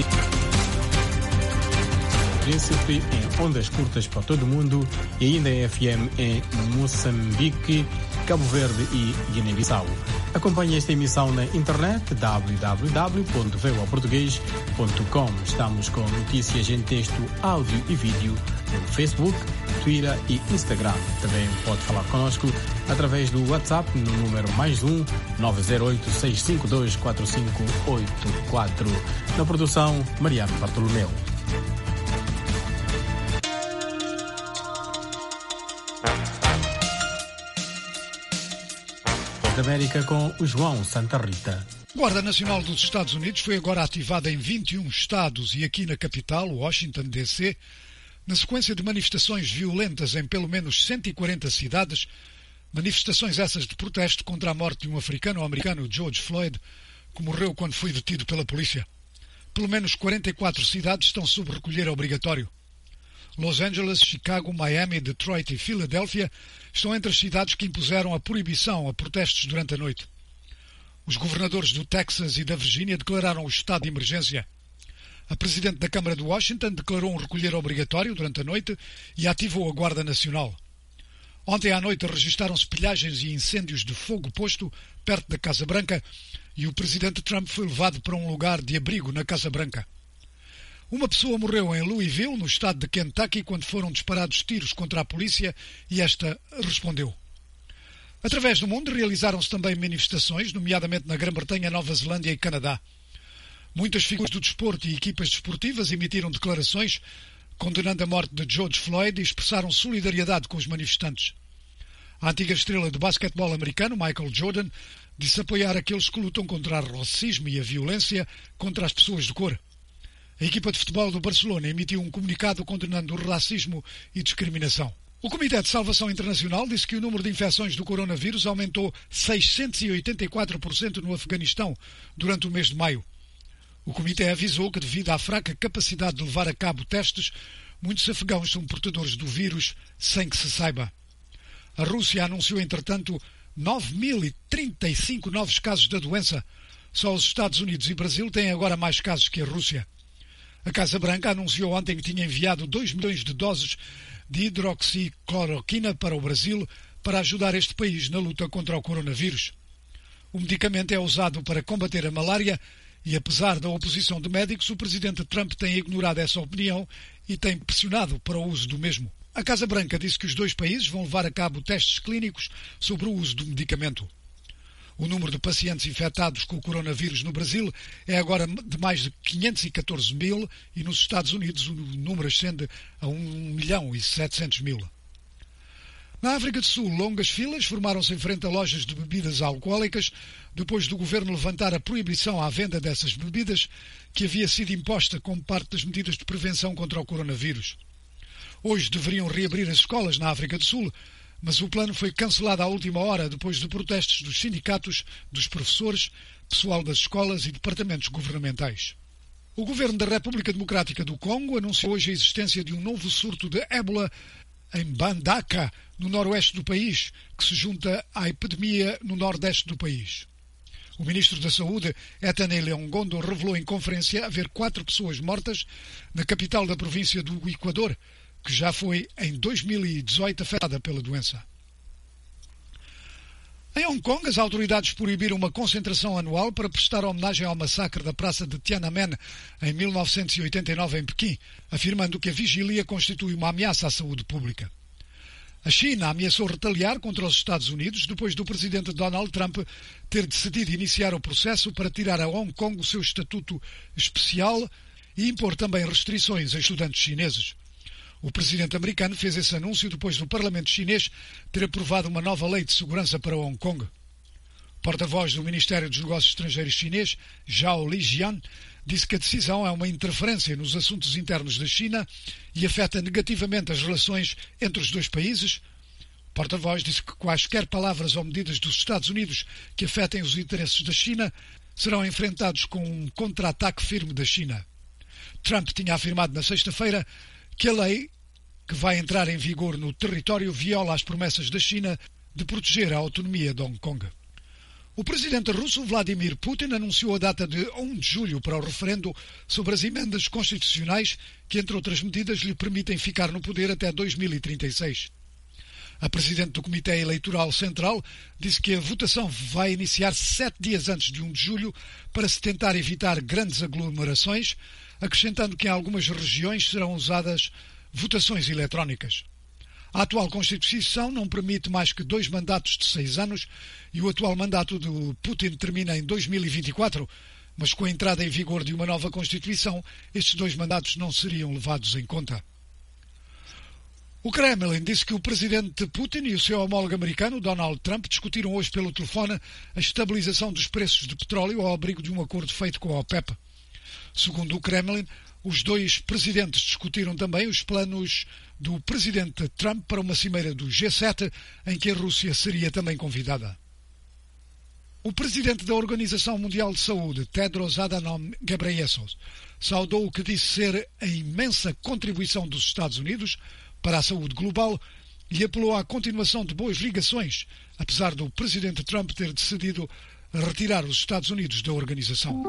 Príncipe em ondas curtas para todo o mundo e ainda em F M em Moçambique, Cabo Verde e Guiné-Bissau. Acompanhe esta emissão na internet w w w ponto voa português ponto com. Estamos com notícias em texto, áudio e vídeo no Facebook, Twitter e Instagram. Também pode falar connosco através do WhatsApp no número mais um nove zero oito, seis cinco dois, quatro cinco oito quatro. Na produção, Mariano Bartolomeu. Da América com o João Santa Rita. A Guarda Nacional dos Estados Unidos foi agora ativada em vinte e um estados e aqui na capital, Washington D C, na sequência de manifestações violentas em pelo menos cento e quarenta cidades, manifestações essas de protesto contra a morte de um africano-americano, George Floyd, que morreu quando foi detido pela polícia. Pelo menos quarenta e quatro cidades estão sob recolher obrigatório. Los Angeles, Chicago, Miami, Detroit e Filadélfia estão entre as cidades que impuseram a proibição a protestos durante a noite. Os governadores do Texas e da Virgínia declararam o estado de emergência. A presidente da Câmara de Washington declarou um recolher obrigatório durante a noite e ativou a Guarda Nacional. Ontem à noite registaram-se pilhagens e incêndios de fogo posto perto da Casa Branca e o presidente Trump foi levado para um lugar de abrigo na Casa Branca. Uma pessoa morreu em Louisville, no estado de Kentucky, quando foram disparados tiros contra a polícia e esta respondeu. Através do mundo realizaram-se também manifestações, nomeadamente na Grã-Bretanha, Nova Zelândia e Canadá. Muitas figuras do desporto e equipas desportivas emitiram declarações condenando a morte de George Floyd e expressaram solidariedade com os manifestantes. A antiga estrela de basquetebol americano, Michael Jordan, disse apoiar aqueles que lutam contra o racismo e a violência contra as pessoas de cor. A equipa de futebol do Barcelona emitiu um comunicado condenando o racismo e discriminação. O Comitê de Salvação Internacional disse que o número de infecções do coronavírus aumentou seiscentos e oitenta e quatro por cento no Afeganistão durante o mês de maio. O Comitê avisou que, devido à fraca capacidade de levar a cabo testes, muitos afegãos são portadores do vírus sem que se saiba. A Rússia anunciou, entretanto, nove mil e trinta e cinco novos casos da doença. Só os Estados Unidos e Brasil têm agora mais casos que a Rússia. A Casa Branca anunciou ontem que tinha enviado dois milhões de doses de hidroxicloroquina para o Brasil para ajudar este país na luta contra o coronavírus. O medicamento é usado para combater a malária e, apesar da oposição de médicos, o presidente Trump tem ignorado essa opinião e tem pressionado para o uso do mesmo. A Casa Branca disse que os dois países vão levar a cabo testes clínicos sobre o uso do medicamento. O número de pacientes infectados com o coronavírus no Brasil é agora de mais de quinhentos e catorze mil e nos Estados Unidos o número ascende a um milhão e setecentos mil. Na África do Sul, longas filas formaram-se em frente a lojas de bebidas alcoólicas depois do governo levantar a proibição à venda dessas bebidas que havia sido imposta como parte das medidas de prevenção contra o coronavírus. Hoje deveriam reabrir as escolas na África do Sul, mas o plano foi cancelado à última hora depois de protestos dos sindicatos, dos professores, pessoal das escolas e departamentos governamentais. O governo da República Democrática do Congo anunciou hoje a existência de um novo surto de ébola em Mbandaka, no noroeste do país, que se junta à epidemia no nordeste do país. O ministro da Saúde, Ethane Leongondo, revelou em conferência haver quatro pessoas mortas na capital da província do Equador, que já foi em dois mil e dezoito afetada pela doença. Em Hong Kong, as autoridades proibiram uma concentração anual para prestar homenagem ao massacre da Praça de Tiananmen em mil novecentos e oitenta e nove em Pequim, afirmando que a vigília constitui uma ameaça à saúde pública. A China ameaçou retaliar contra os Estados Unidos depois do presidente Donald Trump ter decidido iniciar o processo para tirar a Hong Kong o seu estatuto especial e impor também restrições a estudantes chineses. O presidente americano fez esse anúncio depois do Parlamento chinês ter aprovado uma nova lei de segurança para Hong Kong. O porta-voz do Ministério dos Negócios Estrangeiros chinês, Zhao Lijian, disse que a decisão é uma interferência nos assuntos internos da China e afeta negativamente as relações entre os dois países. O porta-voz disse que quaisquer palavras ou medidas dos Estados Unidos que afetem os interesses da China serão enfrentados com um contra-ataque firme da China. Trump tinha afirmado na sexta-feira que a lei que vai entrar em vigor no território viola as promessas da China de proteger a autonomia de Hong Kong. O presidente russo Vladimir Putin anunciou a data de primeiro de julho para o referendo sobre as emendas constitucionais que, entre outras medidas, lhe permitem ficar no poder até dois mil e trinta e seis. A presidente do Comitê Eleitoral Central disse que a votação vai iniciar sete dias antes de primeiro de julho para se tentar evitar grandes aglomerações, acrescentando que em algumas regiões serão usadas votações eletrónicas. A atual Constituição não permite mais que dois mandatos de seis anos e o atual mandato de Putin termina em dois mil e vinte e quatro, mas com a entrada em vigor de uma nova Constituição, estes dois mandatos não seriam levados em conta. O Kremlin disse que o presidente Putin e o seu homólogo americano, Donald Trump, discutiram hoje pelo telefone a estabilização dos preços de petróleo ao abrigo de um acordo feito com a OPEP. Segundo o Kremlin, os dois presidentes discutiram também os planos do presidente Trump para uma cimeira do G sete, em que a Rússia seria também convidada. O presidente da Organização Mundial de Saúde, Tedros Adhanom Ghebreyesus, saudou o que disse ser a imensa contribuição dos Estados Unidos para a saúde global e apelou à continuação de boas ligações, apesar do presidente Trump ter decidido retirar os Estados Unidos da organização.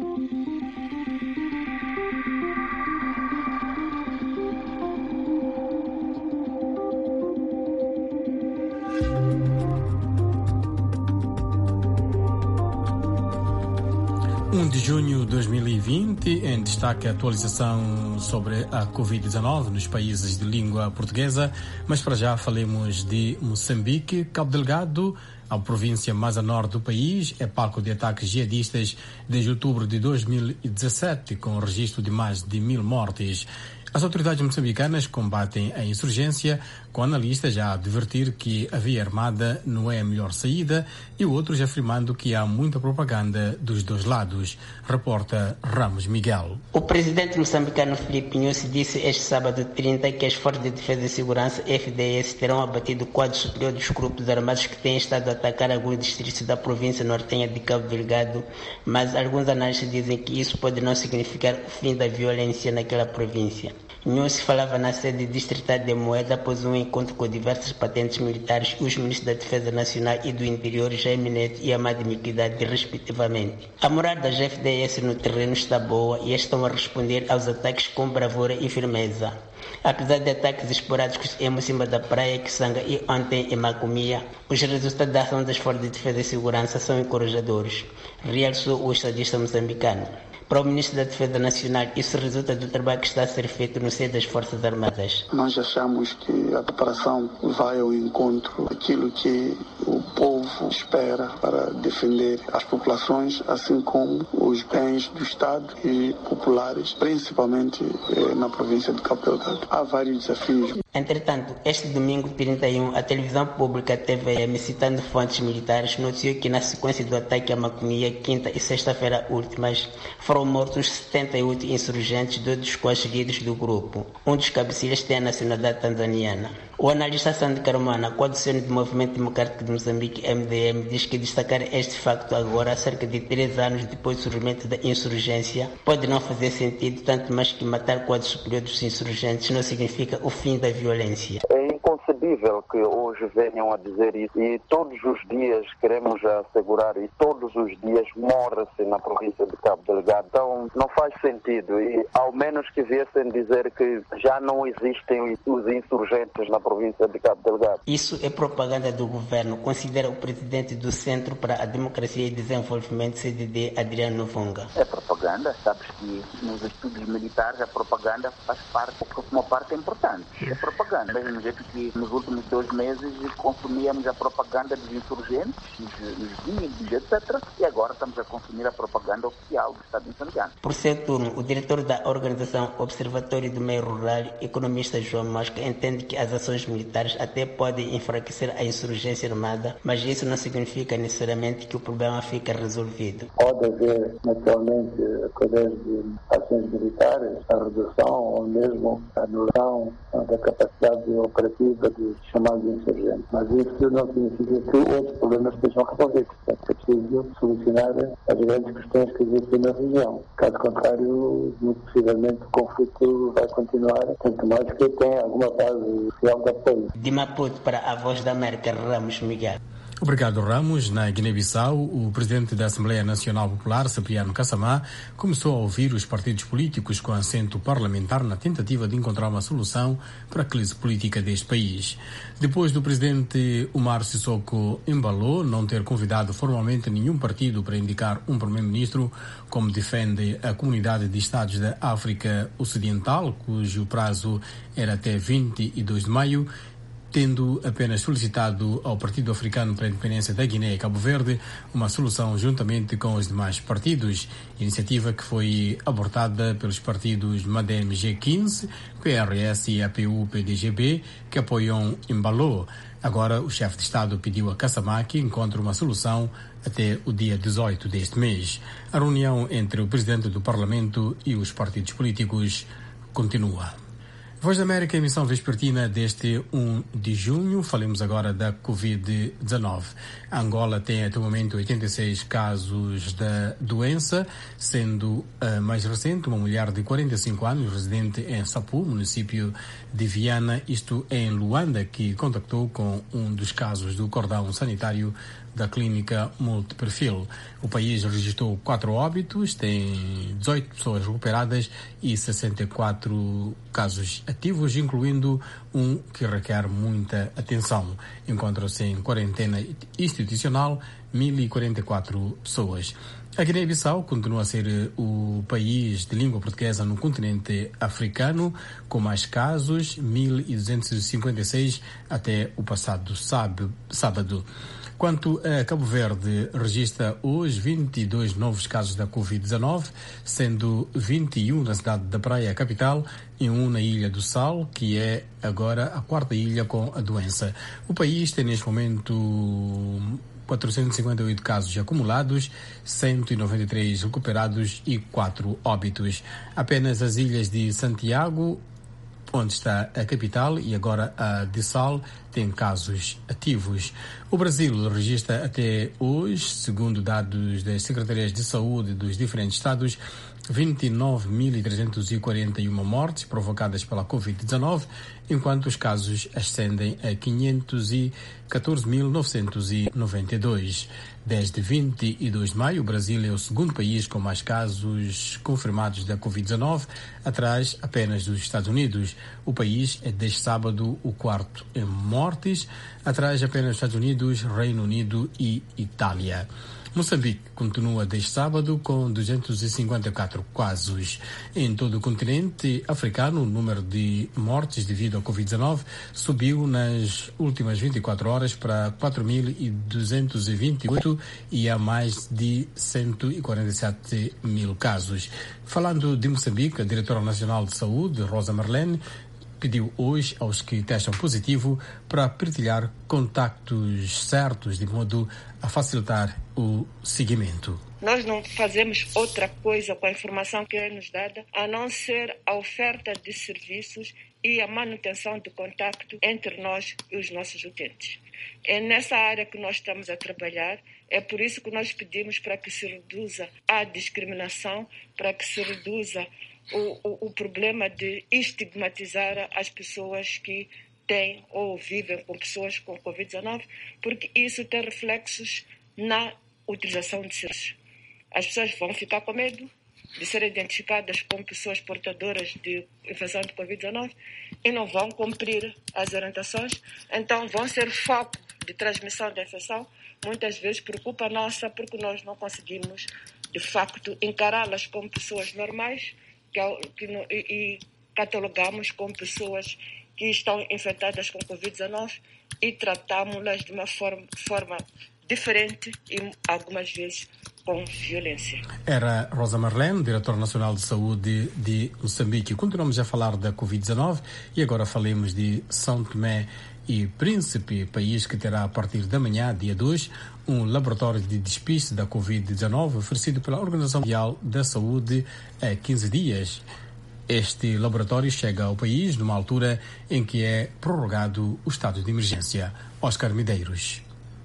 primeiro de junho de dois mil e vinte, em destaque a atualização sobre a covid dezenove nos países de língua portuguesa, mas para já falemos de Moçambique. Cabo Delgado, a província mais a norte do país, é palco de ataques jihadistas desde outubro de dois mil e dezassete, com registro de mais de mil mortes. As autoridades moçambicanas combatem a insurgência, com analistas já a advertir que a via armada não é a melhor saída e outros afirmando que há muita propaganda dos dois lados. Reporta Ramos Miguel. O presidente moçambicano Filipe Nyusi disse este sábado trinta que as Forças de Defesa e Segurança F D S terão abatido o quadro superior dos grupos armados que têm estado a atacar alguns distritos da província nortenha de Cabo Delgado, mas alguns analistas dizem que isso pode não significar o fim da violência naquela província. Nyusi falava na sede distrital de Moeda após um encontro com diversas patentes militares, os ministros da Defesa Nacional e do Interior, Jaime Neto e Amado Miquidade, respectivamente. A moral das F D S no terreno está boa e estão a responder aos ataques com bravura e firmeza. Apesar de ataques esporádicos em cima da praia Kisanga e ontem em Macomia, os resultados da ação das Forças de Defesa e Segurança são encorajadores, realçou o estadista moçambicano. Para o Ministro da Defesa Nacional, isso resulta do trabalho que está a ser feito no seio das Forças Armadas. Nós achamos que a preparação vai ao encontro daquilo que o povo espera para defender as populações, assim como os bens do Estado e populares, principalmente eh, na província de Cabo Delgado. Há vários desafios. Entretanto, este domingo trinta e um, a televisão pública T V M, citando fontes militares, noticiou que na sequência do ataque a Macomia, quinta e sexta-feira últimas, foram mortos setenta e oito insurgentes, dois dos quais seguidos do grupo. Um dos cabecilhas tem a nacionalidade tanzaniana. O analista Sandy Carmona, coadjutor do Movimento Democrático de Moçambique, M D M, diz que destacar este facto agora, cerca de três anos depois do surgimento da insurgência, pode não fazer sentido, tanto mais que matar o quadro superior dos insurgentes não significa o fim da violência. É inconcebível possível que hoje venham a dizer isso. E todos os dias queremos assegurar, e todos os dias morre-se na província de Cabo Delgado. Então não faz sentido. E ao menos que viessem dizer que já não existem os insurgentes na província de Cabo Delgado. Isso é propaganda do governo, considera o presidente do Centro para a Democracia e Desenvolvimento, C D D, Adriano Vonga. É propaganda, sabes que nos estudos militares a propaganda faz parte, uma parte importante. É propaganda. Do mesmo jeito que nos últimos dois meses consumíamos a propaganda dos insurgentes, os inimigos, etcétera. E agora estamos a consumir a propaganda oficial do Estado moçambicano. Por seu turno, o diretor da organização Observatório do Meio Rural, economista João Mosca, entende que as ações militares até podem enfraquecer a insurgência armada, mas isso não significa necessariamente que o problema fica resolvido. Pode haver, naturalmente, através de ações militares, a redução ou mesmo a anulação da capacidade operativa dos chamados insurgentes. Mas isso não significa que outros problemas estejam resolvidos. É preciso solucionar as grandes questões que existem na região. Caso contrário, muito possivelmente o conflito vai continuar, tanto mais que tenha alguma base social de apoio. De Maputo para a Voz da América, Ramos Miguel. Obrigado, Ramos. Na Guiné-Bissau, o presidente da Assembleia Nacional Popular, Cipriano Kassamá, começou a ouvir os partidos políticos com assento parlamentar na tentativa de encontrar uma solução para a crise política deste país. Depois do presidente Umaro Sissoko Embalo não ter convidado formalmente nenhum partido para indicar um primeiro-ministro, como defende a Comunidade de Estados da África Ocidental, cujo prazo era até vinte e dois de maio, tendo apenas solicitado ao Partido Africano para a Independência da Guiné e Cabo Verde uma solução juntamente com os demais partidos, iniciativa que foi abortada pelos partidos MADEM G quinze, P R S e A P U P D G B, que apoiam Embalo. Agora, o chefe de Estado pediu a Kassamá que encontre uma solução até o dia dezoito deste mês. A reunião entre o presidente do Parlamento e os partidos políticos continua. Voz da América, emissão vespertina deste um de junho. Falemos agora da covid dezenove. A Angola tem até o momento oitenta e seis casos da doença, sendo a mais recente uma mulher de quarenta e cinco anos, residente em Sapu, município de Viana, isto é em Luanda, que contactou com um dos casos do cordão sanitário da clínica multiperfil. O país registrou quatro óbitos, tem dezoito pessoas recuperadas e sessenta e quatro casos ativos, incluindo um que requer muita atenção. Encontram-se em quarentena institucional mil e quarenta e quatro pessoas. A Guiné-Bissau continua a ser o país de língua portuguesa no continente africano, com mais casos, mil duzentos e cinquenta e seis até o passado sábado. Quanto a Cabo Verde, registra hoje vinte e dois novos casos da covid dezenove, sendo vinte e um na cidade da Praia, capital, e um na Ilha do Sal, que é agora a quarta ilha com a doença. O país tem neste momento quatrocentos e cinquenta e oito casos acumulados, cento e noventa e três recuperados e quatro óbitos. Apenas as ilhas de Santiago, onde está a capital, e agora a de Sal, tem casos ativos. O Brasil registra até hoje, segundo dados das Secretarias de Saúde dos diferentes estados, vinte e nove mil trezentas e quarenta e uma mortes provocadas pela covid dezenove, enquanto os casos ascendem a quinhentos e catorze mil novecentos e noventa e dois. Desde vinte e dois de maio, o Brasil é o segundo país com mais casos confirmados da covid dezenove, atrás apenas dos Estados Unidos. O país é desde sábado o quarto em mortes, atrás apenas dos Estados Unidos, Reino Unido e Itália. Moçambique continua desde sábado com duzentos e cinquenta e quatro casos. Em todo o continente africano, o número de mortes devido à covid dezenove subiu nas últimas vinte e quatro horas para quatro mil duzentos e vinte e oito e há mais de cento e quarenta e sete mil casos. Falando de Moçambique, a diretora nacional de saúde, Rosa Marlene, pediu hoje aos que testam positivo para partilhar contactos certos de modo a facilitar o seguimento. Nós não fazemos outra coisa com a informação que é nos dada, a não ser a oferta de serviços e a manutenção de contacto entre nós e os nossos utentes. É nessa área que nós estamos a trabalhar, é por isso que nós pedimos para que se reduza a discriminação, para que se reduza o, o, o problema de estigmatizar as pessoas que têm ou vivem com pessoas com covid dezenove, porque isso tem reflexos na utilização de serviços. As pessoas vão ficar com medo de serem identificadas como pessoas portadoras de infecção de covid dezenove e não vão cumprir as orientações, então vão ser foco de transmissão da infecção, muitas vezes por culpa nossa, porque nós não conseguimos, de facto, encará-las como pessoas normais que, que, e, e catalogamos como pessoas que estão infectadas com covid dezenove e tratamos-las de uma forma, forma diferente e algumas vezes com violência. Era Rosa Marlene, diretora nacional de saúde de Moçambique. Continuamos a falar da covid dezenove e agora falemos de São Tomé e Príncipe, país que terá a partir da manhã, dia dois, um laboratório de despiste da covid dezenove oferecido pela Organização Mundial da Saúde há quinze dias. Este laboratório chega ao país numa altura em que é prorrogado o estado de emergência. Oscar Medeiros.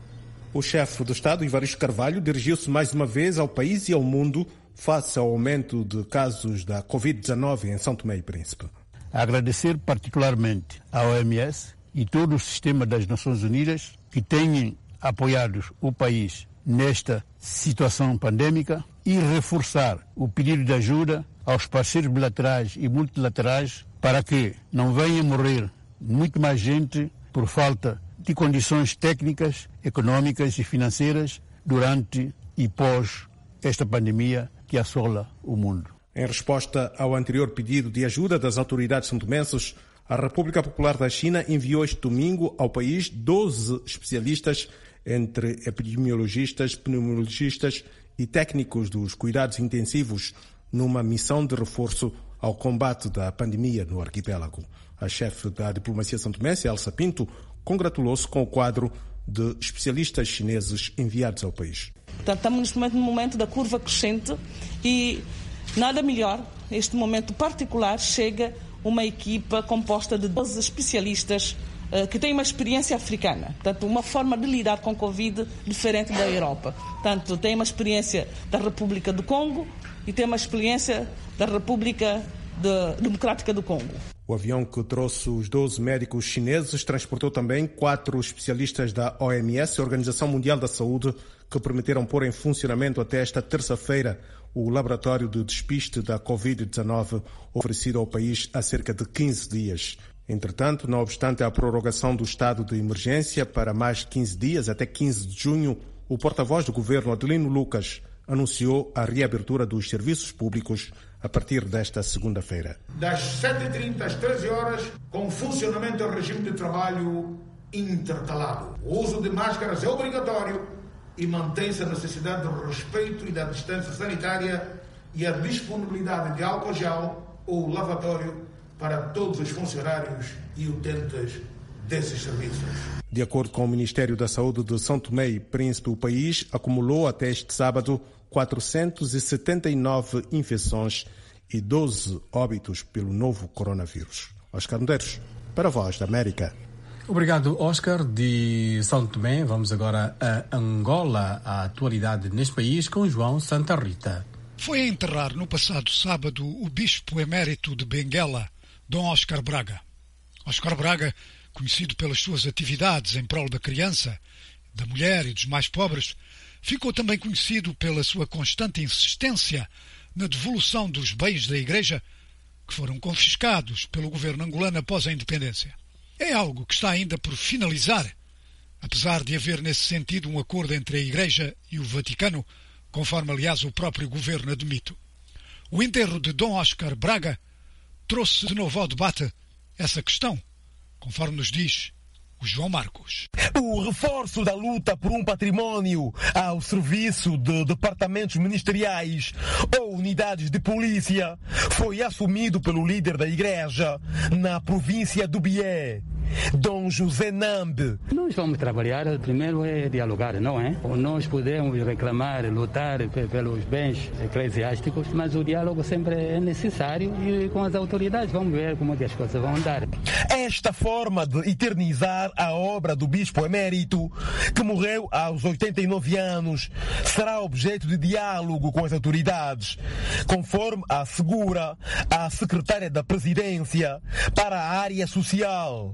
O chefe do Estado, Evaristo Carvalho, dirigiu-se mais uma vez ao país e ao mundo face ao aumento de casos da covid dezenove em São Tomé e Príncipe. Agradecer particularmente à O M S e todo o sistema das Nações Unidas que tenham apoiado o país nesta situação pandêmica e reforçar o pedido de ajuda aos parceiros bilaterais e multilaterais para que não venha morrer muito mais gente por falta de condições técnicas, econômicas e financeiras durante e pós esta pandemia que assola o mundo. Em resposta ao anterior pedido de ajuda das autoridades santomenses, a República Popular da China enviou este domingo ao país doze especialistas, entre epidemiologistas, pneumologistas e técnicos dos cuidados intensivos, numa missão de reforço ao combate da pandemia no arquipélago. A chefe da diplomacia santomense, Elsa Pinto, congratulou-se com o quadro de especialistas chineses enviados ao país. Portanto, estamos neste momento no momento da curva crescente e nada melhor, este momento particular, chega uma equipa composta de doze especialistas uh, que têm uma experiência africana, portanto, uma forma de lidar com Covid diferente da Europa. Portanto, tem uma experiência da República do Congo e tem uma experiência da República de, Democrática do Congo. O avião que trouxe os doze médicos chineses transportou também quatro especialistas da O M S, Organização Mundial da Saúde, que permitiram pôr em funcionamento até esta terça-feira o laboratório de despiste da covid dezenove oferecido ao país há cerca de quinze dias. Entretanto, não obstante a prorrogação do estado de emergência para mais quinze dias, até quinze de junho, o porta-voz do governo, Adelino Lucas, anunciou a reabertura dos serviços públicos a partir desta segunda-feira. Das sete e trinta às treze horas, com funcionamento do regime de trabalho intercalado. O uso de máscaras é obrigatório e mantém-se a necessidade do respeito e da distância sanitária e a disponibilidade de álcool gel ou lavatório para todos os funcionários e utentes desses serviços. De acordo com o Ministério da Saúde de São Tomé e Príncipe, o país acumulou até este sábado quatrocentas e setenta e nove infecções e doze óbitos pelo novo coronavírus. Oscar Medeiros, para a Voz da América. Obrigado, Oscar. De São Tomé, vamos agora a Angola, a atualidade neste país com João Santa Rita. Foi a enterrar no passado sábado o bispo emérito de Benguela, Dom Oscar Braga. Oscar Braga, conhecido pelas suas atividades em prol da criança, da mulher e dos mais pobres, ficou também conhecido pela sua constante insistência na devolução dos bens da Igreja que foram confiscados pelo governo angolano após a independência. É algo que está ainda por finalizar, apesar de haver nesse sentido um acordo entre a Igreja e o Vaticano, conforme aliás o próprio governo admite. O enterro de Dom Oscar Braga trouxe de novo ao debate essa questão, conforme nos diz o João Marcos. O reforço da luta por um património ao serviço de departamentos ministeriais ou unidades de polícia foi assumido pelo líder da Igreja na província do Bié, Dom José Nambe. Nós vamos trabalhar, primeiro é dialogar, não é? Nós podemos reclamar, lutar pelos bens eclesiásticos, mas o diálogo sempre é necessário e com as autoridades vamos ver como é que as coisas vão andar. Esta forma de eternizar a obra do bispo emérito, que morreu aos oitenta e nove anos, será objeto de diálogo com as autoridades, conforme assegura a secretária da Presidência para a área social,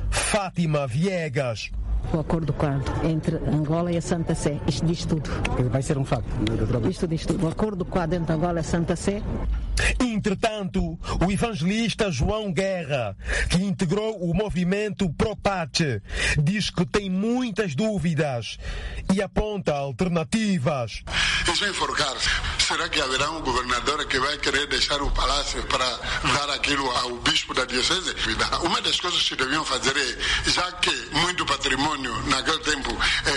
Fátima Viegas. O acordo quadro entre Angola e a Santa Sé, isto diz tudo. Vai ser um facto. Isto diz tudo. O acordo quadro entre Angola e a Santa Sé. Entretanto, o evangelista João Guerra, que integrou o movimento Pro-Pace, diz que tem muitas dúvidas e aponta alternativas. Isso é enforcar-se. Será que haverá um governador que vai querer deixar o palácio para dar aquilo ao bispo da diocese? Uma das coisas que deviam fazer é, já que muito patrimônio naquele tempo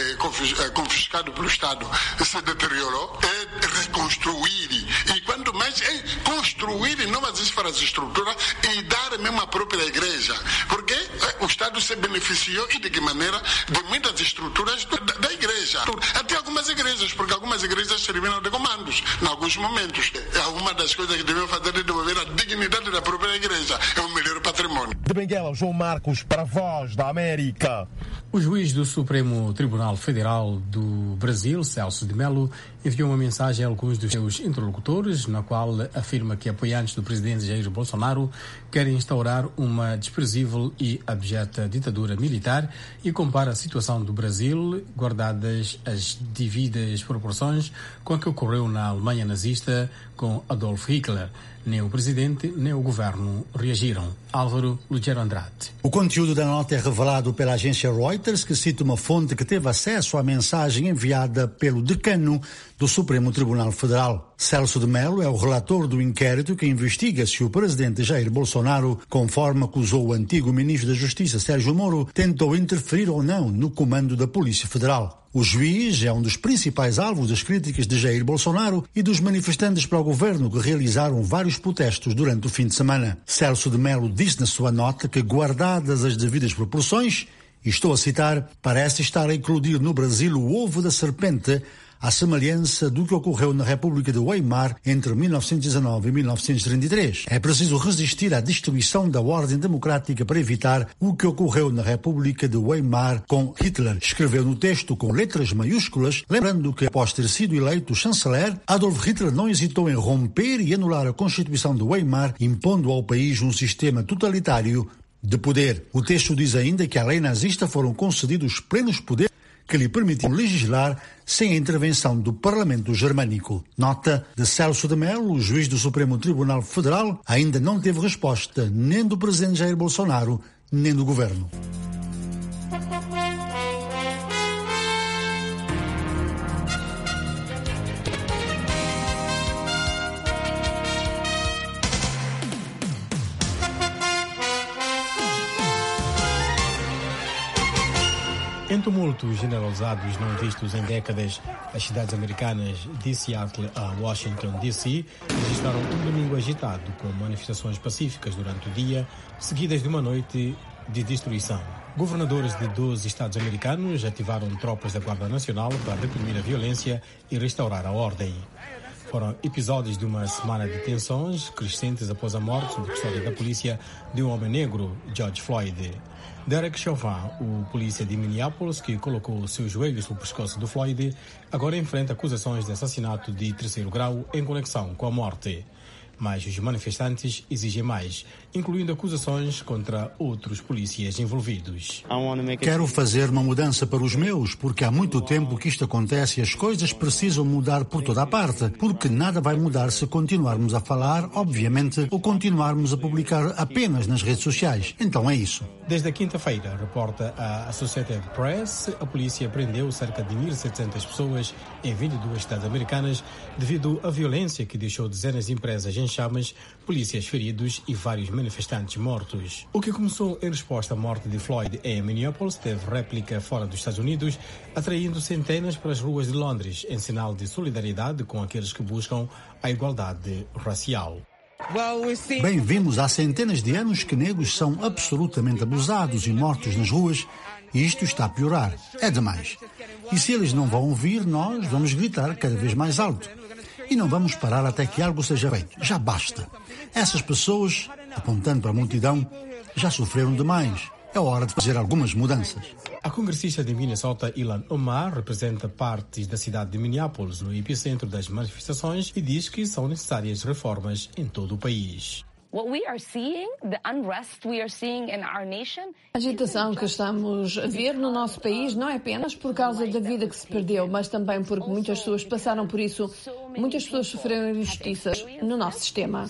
é confiscado pelo Estado se deteriorou, é reconstruir. E quanto mais é construir novas infraestruturas e dar mesmo a própria igreja. Porque o Estado se beneficiou e de que maneira? De muitas estruturas da, da igreja. Até algumas igrejas, porque algumas igrejas serviram de comandos. Em alguns momentos, alguma das coisas que devemos fazer é devolver a dignidade da própria igreja. É o melhor patrimônio. De Benguela, João Marcos, para a Voz da América. O juiz do Supremo Tribunal Federal do Brasil, Celso de Mello, enviou uma mensagem a alguns dos seus interlocutores, na qual afirma que apoiantes do presidente Jair Bolsonaro querem instaurar uma desprezível e abjeta ditadura militar e compara a situação do Brasil, guardadas as devidas proporções, com a que ocorreu na Alemanha nazista com Adolf Hitler. Nem o presidente, nem o governo reagiram. Álvaro Lugero Andrade. O conteúdo da nota é revelado pela agência Reuters, que cita uma fonte que teve acesso à mensagem enviada pelo decano do Supremo Tribunal Federal. Celso de Mello é o relator do inquérito que investiga se o presidente Jair Bolsonaro, conforme acusou o antigo ministro da Justiça Sérgio Moro, tentou interferir ou não no comando da Polícia Federal. O juiz é um dos principais alvos das críticas de Jair Bolsonaro e dos manifestantes para o governo que realizaram vários protestos durante o fim de semana. Celso de Mello disse na sua nota que, guardadas as devidas proporções, e estou a citar, parece estar a eclodir no Brasil o ovo da serpente, à semelhança do que ocorreu na República de Weimar entre mil novecentos e dezanove e mil novecentos e trinta e três. É preciso resistir à destruição da ordem democrática para evitar o que ocorreu na República de Weimar com Hitler. Escreveu no texto com letras maiúsculas, lembrando que, após ter sido eleito chanceler, Adolf Hitler não hesitou em romper e anular a Constituição de Weimar, impondo ao país um sistema totalitário de poder. O texto diz ainda que à lei nazista foram concedidos plenos poderes que lhe permitiam legislar sem a intervenção do Parlamento Germânico. Nota de Celso de Mello, o juiz do Supremo Tribunal Federal, ainda não teve resposta nem do presidente Jair Bolsonaro, nem do governo. Em tumultos generalizados não vistos em décadas, as cidades americanas de Seattle a Washington, D C registraram um domingo agitado, com manifestações pacíficas durante o dia, seguidas de uma noite de destruição. Governadores de doze estados americanos ativaram tropas da Guarda Nacional para reprimir a violência e restaurar a ordem. Foram episódios de uma semana de tensões crescentes após a morte sob custódia da polícia de um homem negro, George Floyd. Derek Chauvin, o polícia de Minneapolis que colocou seus joelhos no pescoço do Floyd, agora enfrenta acusações de assassinato de terceiro grau em conexão com a morte. Mas os manifestantes exigem mais, incluindo acusações contra outros polícias envolvidos. Quero fazer uma mudança para os meus, porque há muito tempo que isto acontece e as coisas precisam mudar por toda a parte, porque nada vai mudar se continuarmos a falar, obviamente, ou continuarmos a publicar apenas nas redes sociais. Então é isso. Desde a quinta-feira, reporta a Associated Press, a polícia prendeu cerca de mil e setecentas pessoas em vinte e duas cidades americanas devido à violência que deixou dezenas de empresas em chamas, polícias feridos e vários manifestantes mortos. O que começou em resposta à morte de Floyd em Minneapolis teve réplica fora dos Estados Unidos, atraindo centenas para as ruas de Londres em sinal de solidariedade com aqueles que buscam a igualdade racial. Bem, vimos há centenas de anos que negros são absolutamente abusados e mortos nas ruas e isto está a piorar. É demais. E se eles não vão ouvir, nós vamos gritar cada vez mais alto. E não vamos parar até que algo seja feito. Já basta. Essas pessoas, apontando para a multidão, já sofreram demais. É hora de fazer algumas mudanças. A congressista de Minnesota, Ilhan Omar, representa partes da cidade de Minneapolis no epicentro das manifestações e diz que são necessárias reformas em todo o país. A agitação que estamos a ver no nosso país não é apenas por causa da vida que se perdeu, mas também porque muitas pessoas passaram por isso. Muitas pessoas sofreram injustiças no nosso sistema.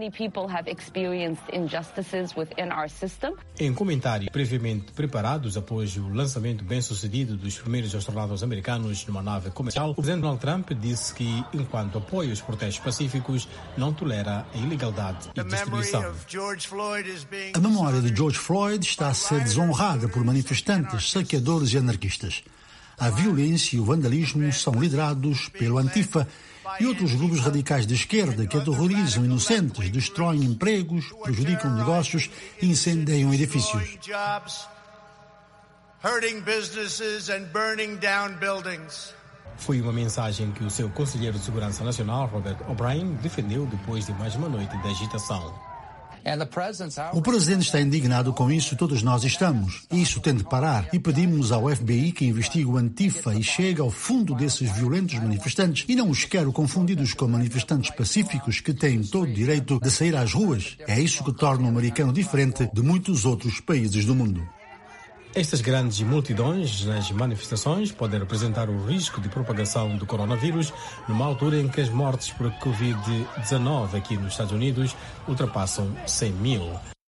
Em comentário previamente preparados após o lançamento bem-sucedido dos primeiros astronautas americanos numa nave comercial, o presidente Donald Trump disse que, enquanto apoia os protestos pacíficos, não tolera a ilegalidade e destruição. A memória de George Floyd está a ser desonrada por manifestantes, saqueadores e anarquistas. A violência e o vandalismo são liderados pelo Antifa e outros grupos radicais de esquerda que aterrorizam inocentes, destroem empregos, prejudicam negócios e incendiam edifícios. Foi uma mensagem que o seu conselheiro de Segurança Nacional, Robert O'Brien, defendeu depois de mais uma noite de agitação. O presidente está indignado com isso, todos nós estamos. Isso tem de parar e pedimos ao F B I que investigue o Antifa e chegue ao fundo desses violentos manifestantes e não os quero confundidos com manifestantes pacíficos que têm todo o direito de sair às ruas. É isso que torna o americano diferente de muitos outros países do mundo. Estas grandes multidões nas manifestações podem representar o risco de propagação do coronavírus numa altura em que as mortes por covid dezenove aqui nos Estados Unidos ultrapassam cem mil.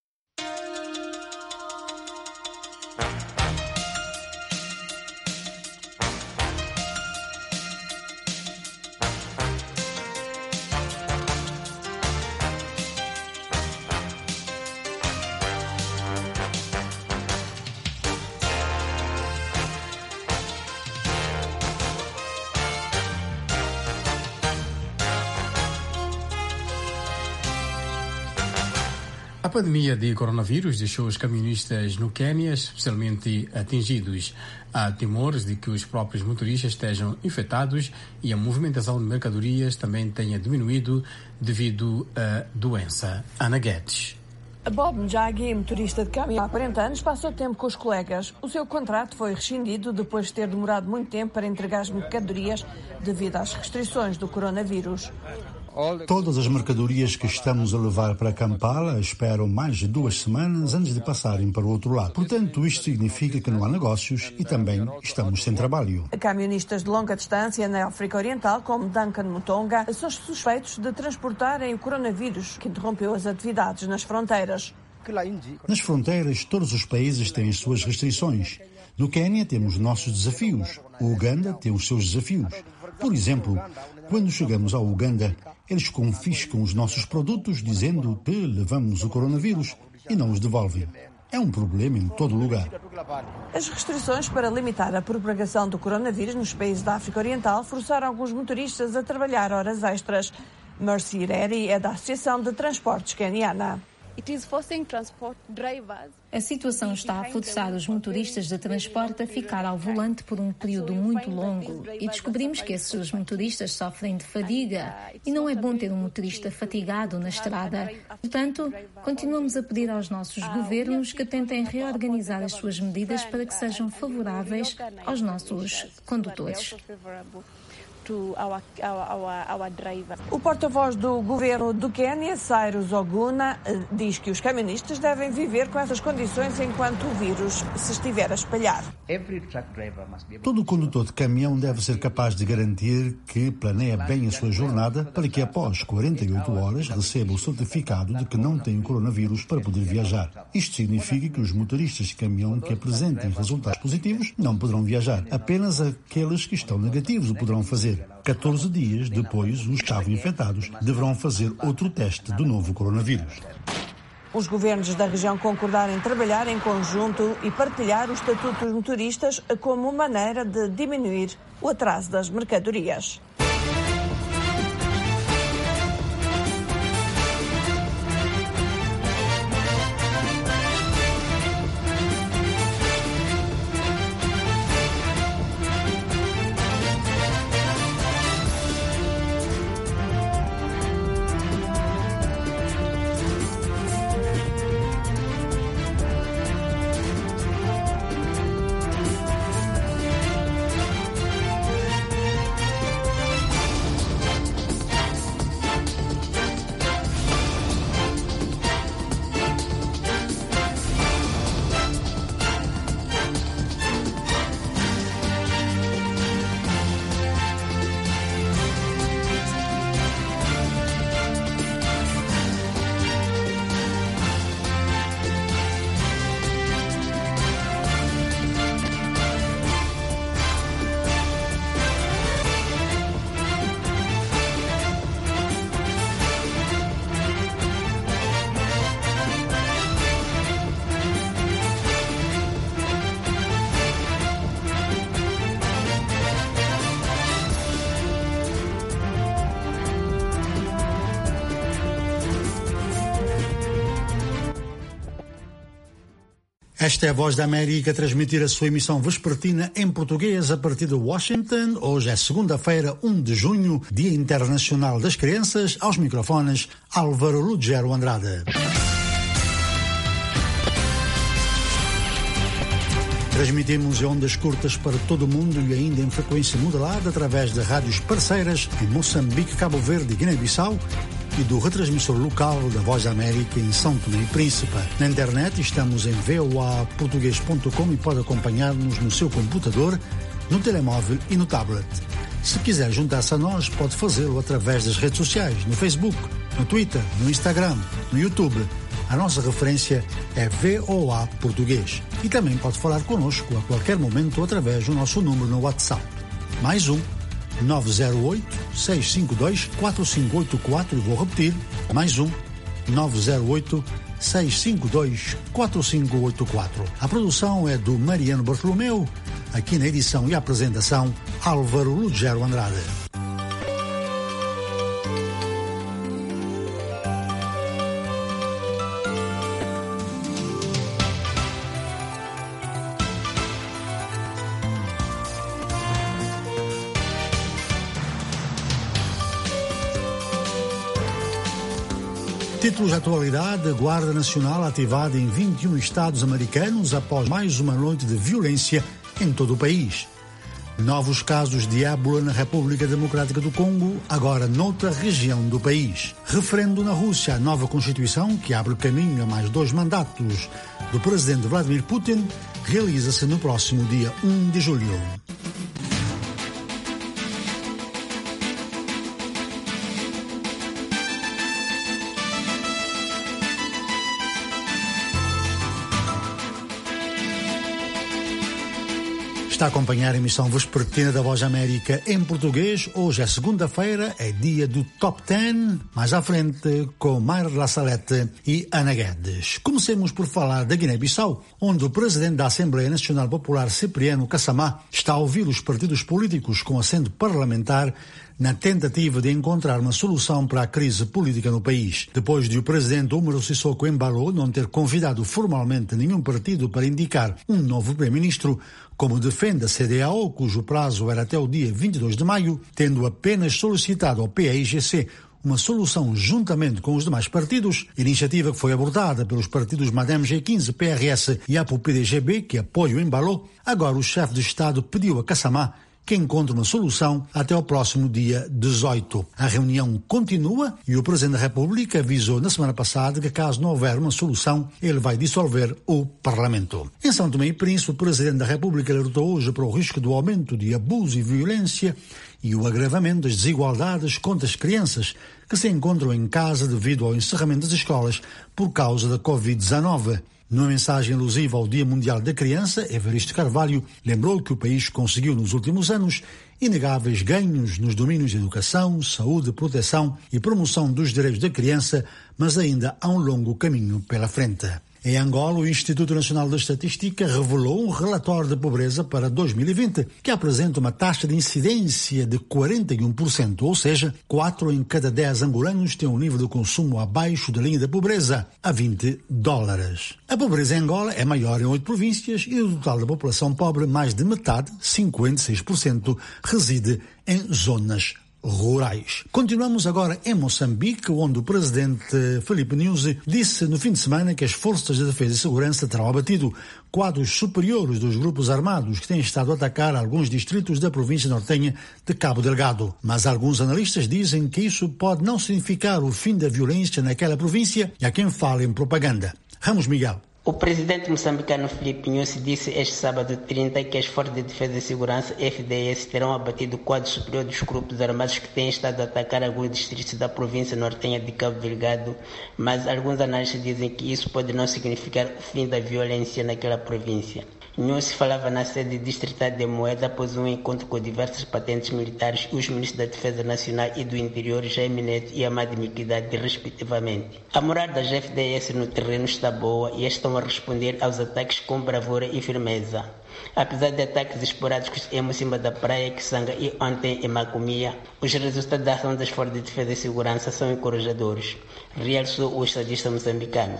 A pandemia de coronavírus deixou os camionistas no Quênia especialmente atingidos. Há temores de que os próprios motoristas estejam infectados e a movimentação de mercadorias também tenha diminuído devido à doença. Ana Guedes. Bob Njagi, motorista de caminhão há quarenta anos, passou tempo com os colegas. O seu contrato foi rescindido depois de ter demorado muito tempo para entregar as mercadorias devido às restrições do coronavírus. Todas as mercadorias que estamos a levar para Kampala esperam mais de duas semanas antes de passarem para o outro lado. Portanto, isto significa que não há negócios e também estamos sem trabalho. Camionistas de longa distância na África Oriental, como Duncan Mutonga, são suspeitos de transportarem o coronavírus, que interrompeu as atividades nas fronteiras. Nas fronteiras, todos os países têm as suas restrições. No Quênia temos nossos desafios. O Uganda tem os seus desafios. Por exemplo, quando chegamos ao Uganda, eles confiscam os nossos produtos dizendo que levamos o coronavírus e não os devolvem. É um problema em todo lugar. As restrições para limitar a propagação do coronavírus nos países da África Oriental forçaram alguns motoristas a trabalhar horas extras. Mercy Ireri é da Associação de Transportes Queniana. A situação está a forçar os motoristas de transporte a ficar ao volante por um período muito longo e descobrimos que esses motoristas sofrem de fadiga e não é bom ter um motorista fatigado na estrada. Portanto, continuamos a pedir aos nossos governos que tentem reorganizar as suas medidas para que sejam favoráveis aos nossos condutores. O porta-voz do governo do Quênia, Cyrus Oguna, diz que os camionistas devem viver com essas condições enquanto o vírus se estiver a espalhar. Todo condutor de caminhão deve ser capaz de garantir que planeia bem a sua jornada para que após quarenta e oito horas receba o certificado de que não tem o coronavírus para poder viajar. Isto significa que os motoristas de caminhão que apresentem resultados positivos não poderão viajar. Apenas aqueles que estão negativos o poderão fazer. catorze dias depois, os que estavam infectados deverão fazer outro teste do novo coronavírus. Os governos da região concordaram em trabalhar em conjunto e partilhar o estatuto dos motoristas como maneira de diminuir o atraso das mercadorias. Esta é a Voz da América a transmitir a sua emissão vespertina em português a partir de Washington. Hoje é segunda-feira, um de junho, Dia Internacional das Crianças. Aos microfones, Álvaro Lugero Andrade. Transmitimos em ondas curtas para todo o mundo e ainda em frequência modulada através de rádios parceiras em Moçambique, Cabo Verde e Guiné-Bissau e do retransmissor local da Voz da América em São Tomé e Príncipe. Na internet estamos em v o a português ponto com e pode acompanhar-nos no seu computador, no telemóvel e no tablet. Se quiser juntar-se a nós, pode fazê-lo através das redes sociais, no Facebook, no Twitter, no Instagram, no YouTube. A nossa referência é V O A Português. E também pode falar connosco a qualquer momento através do nosso número no WhatsApp. Mais um, nove zero oito, seis cinco dois, quatro cinco oito quatro. Vou repetir, mais um, nove zero oito, seis cinco dois, quatro cinco oito quatro. A produção é do Mariano Bartolomeu. Aqui na edição e apresentação, Álvaro Lugero Andrade. Títulos de atualidade: a Guarda Nacional ativada em vinte e um estados americanos após mais uma noite de violência em todo o país. Novos casos de ébola na República Democrática do Congo, agora noutra região do país. Referendo na Rússia a nova Constituição, que abre caminho a mais dois mandatos do presidente Vladimir Putin, realiza-se no próximo dia um de julho. Está a acompanhar a emissão vespertina da Voz da América em português. Hoje é segunda-feira, é dia do Top dez, mais à frente com Mayra La Salete e Ana Guedes. Comecemos por falar da Guiné-Bissau, onde o presidente da Assembleia Nacional Popular, Cipriano Kassamá, está a ouvir os partidos políticos com assento parlamentar na tentativa de encontrar uma solução para a crise política no país. Depois de o presidente Umaro Sissoko Embalo não ter convidado formalmente nenhum partido para indicar um novo primeiro-ministro, como defende a C D A O, cujo prazo era até o dia vinte e dois de maio, tendo apenas solicitado ao P A I G C uma solução juntamente com os demais partidos, iniciativa que foi abordada pelos partidos Madem G quinze, P R S e A P U P D G B, que apoiam Embalo. Agora o chefe de Estado pediu a Kassamá que encontre uma solução até ao próximo dia dezoito. A reunião continua e o Presidente da República avisou na semana passada que, caso não houver uma solução, ele vai dissolver o Parlamento. Em São Tomé e Príncipe, o Presidente da República alertou hoje para o risco do aumento de abuso e violência e o agravamento das desigualdades contra as crianças que se encontram em casa devido ao encerramento das escolas por causa da covid dezenove. Numa mensagem alusiva ao Dia Mundial da Criança, Evaristo Carvalho lembrou que o país conseguiu nos últimos anos inegáveis ganhos nos domínios de educação, saúde, proteção e promoção dos direitos da criança, mas ainda há um longo caminho pela frente. Em Angola, o Instituto Nacional de Estatística revelou um relatório de pobreza para dois mil e vinte que apresenta uma taxa de incidência de quarenta e um por cento, ou seja, quatro em cada dez angolanos têm um nível de consumo abaixo da linha da pobreza, a vinte dólares. A pobreza em Angola é maior em oito províncias e do total da população pobre, mais de metade, cinquenta e seis por cento, reside em zonas rurais. Continuamos agora em Moçambique, onde o presidente Filipe Nyusi disse no fim de semana que as forças de defesa e segurança terão abatido quadros superiores dos grupos armados que têm estado a atacar alguns distritos da província nortenha de Cabo Delgado. Mas alguns analistas dizem que isso pode não significar o fim da violência naquela província, e há quem fala em propaganda. Ramos Miguel. O presidente moçambicano Filipe Nyusi disse este sábado trinta que as Forças de Defesa e Segurança, F D S, terão abatido o quadro superior dos grupos armados que têm estado a atacar alguns distritos da província nortenha de Cabo Delgado, mas alguns analistas dizem que isso pode não significar o fim da violência naquela província. Nyusi falava na sede distrital de Moeda após um encontro com diversas patentes militares e os ministros da Defesa Nacional e do Interior, Jaime Neto e Amado Miquidade, respectivamente. A moral das F D S no terreno está boa e estão a responder aos ataques com bravura e firmeza. Apesar de ataques esporádicos em cima da praia Kisanga e ontem em Macomia, os resultados da ação das Forças de Defesa e Segurança são encorajadores, realçou o estadista moçambicano.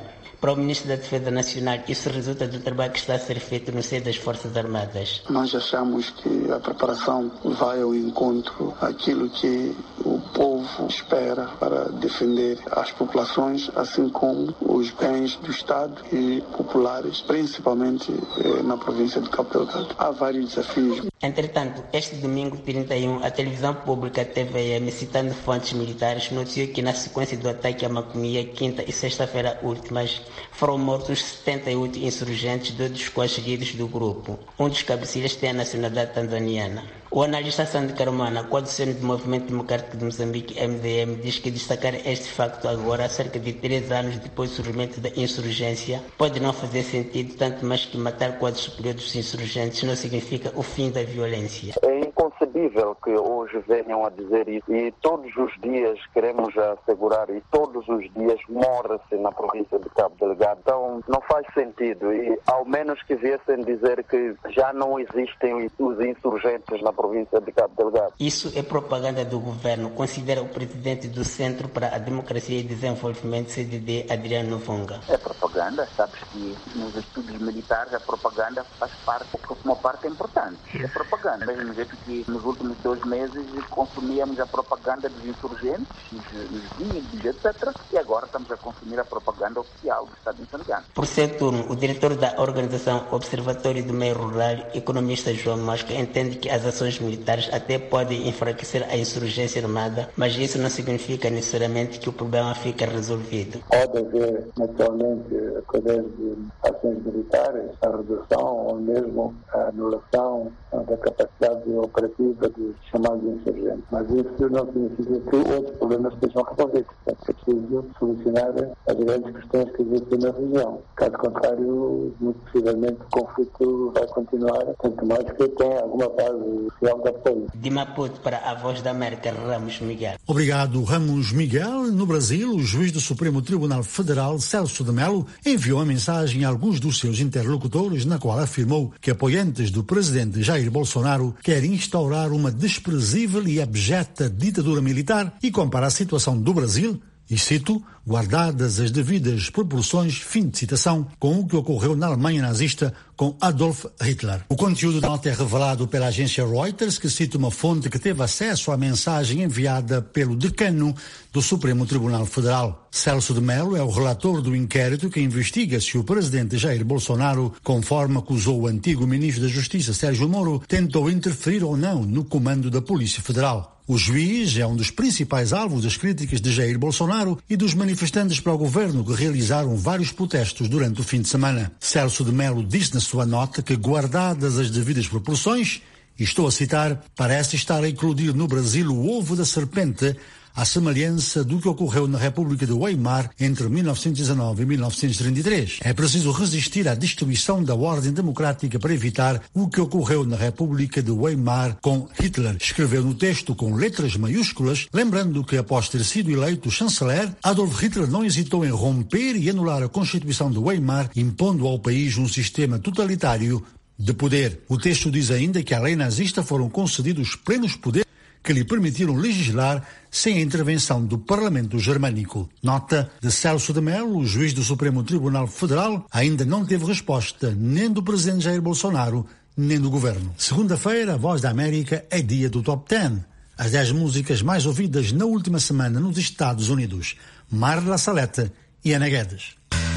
Para o Ministro da Defesa Nacional, isso resulta do trabalho que está a ser feito no seio das Forças Armadas. Nós achamos que a preparação vai ao encontro àquilo que o povo espera para defender as populações, assim como os bens do Estado e populares, principalmente eh, na província de Cabo Delgado. Há vários desafios. Entretanto, este domingo trinta e um, a televisão pública T V M, citando fontes militares, noticiou que na sequência do ataque a Macomia, quinta e sexta-feira últimas, foram mortos setenta e oito insurgentes, dois dos quais seguidos do grupo. Um dos cabecilhas tem a nacionalidade tanzaniana. O analista Sandy Carmona, coadjutor do Movimento Democrático de Moçambique, M D M, diz que destacar este facto agora, cerca de três anos depois do surgimento da insurgência, pode não fazer sentido, tanto mais que matar quadros superiores dos insurgentes não significa o fim da violência. É inconcebível que hoje venham a dizer isso e todos os dias queremos assegurar e todos os dias morre-se na província de Cabo Delgado. Então não faz sentido e ao menos que viessem dizer que já não existem os insurgentes na província de Cabo Delgado. Isso é propaganda do governo, considera o presidente do Centro para a Democracia e Desenvolvimento, C D D, Adriano Vonga. É propaganda, sabes que nos estudos militares a propaganda faz parte, uma parte importante. É propaganda. Do mesmo jeito que nos últimos dois meses consumíamos a propaganda dos insurgentes, os vídeos, etcétera. E agora estamos a consumir a propaganda oficial do Estado moçambicano. Por seu turno, o diretor da organização Observatório do Meio Rural, economista João Mosca, entende que as ações militares até podem enfraquecer a insurgência armada, mas isso não significa necessariamente que o problema fica resolvido. Pode haver, naturalmente, através de ações militares, a redução ou mesmo a anulação da capacidade operativa dos chamados insurgentes. Mas isso não significa que outros problemas sejam resolvidos. É preciso solucionar as grandes questões que existem na região. Caso contrário, muito possivelmente o conflito vai continuar, tanto mais que tem alguma base social de apoio. De Maputo para a Voz da América, Ramos Miguel. Obrigado, Ramos Miguel. No Brasil, o juiz do Supremo Tribunal Federal, Celso de Mello, enviou uma mensagem a alguns dos seus interlocutores na qual afirmou que apoiantes do presidente Jair Bolsonaro querem instaurar uma desprezível e abjeta ditadura militar e compara a situação do Brasil, e cito, guardadas as devidas proporções, fim de citação, com o que ocorreu na Alemanha nazista com Adolf Hitler. O conteúdo da nota é revelado pela agência Reuters, que cita uma fonte que teve acesso à mensagem enviada pelo decano do Supremo Tribunal Federal. Celso de Mello é o relator do inquérito que investiga se o presidente Jair Bolsonaro, conforme acusou o antigo ministro da Justiça Sérgio Moro, tentou interferir ou não no comando da Polícia Federal. O juiz é um dos principais alvos das críticas de Jair Bolsonaro e dos manifestantes para o governo que realizaram vários protestos durante o fim de semana. Celso de Mello disse na sua nota que, guardadas as devidas proporções, e estou a citar, parece estar a eclodir no Brasil o ovo da serpente, à semelhança do que ocorreu na República de Weimar entre mil novecentos e dezanove e mil novecentos e trinta e três. É preciso resistir à destruição da ordem democrática para evitar o que ocorreu na República de Weimar com Hitler. Escreveu no texto com letras maiúsculas, lembrando que após ter sido eleito chanceler, Adolf Hitler não hesitou em romper e anular a Constituição de Weimar, impondo ao país um sistema totalitário de poder. O texto diz ainda que à lei nazista foram concedidos plenos poderes que lhe permitiram legislar sem a intervenção do Parlamento Germânico. Nota de Celso de Mello, o juiz do Supremo Tribunal Federal, ainda não teve resposta nem do presidente Jair Bolsonaro, nem do governo. Segunda-feira, a Voz da América é dia do Top dez. As dez músicas mais ouvidas na última semana nos Estados Unidos. Marla Salete e Ana Guedes.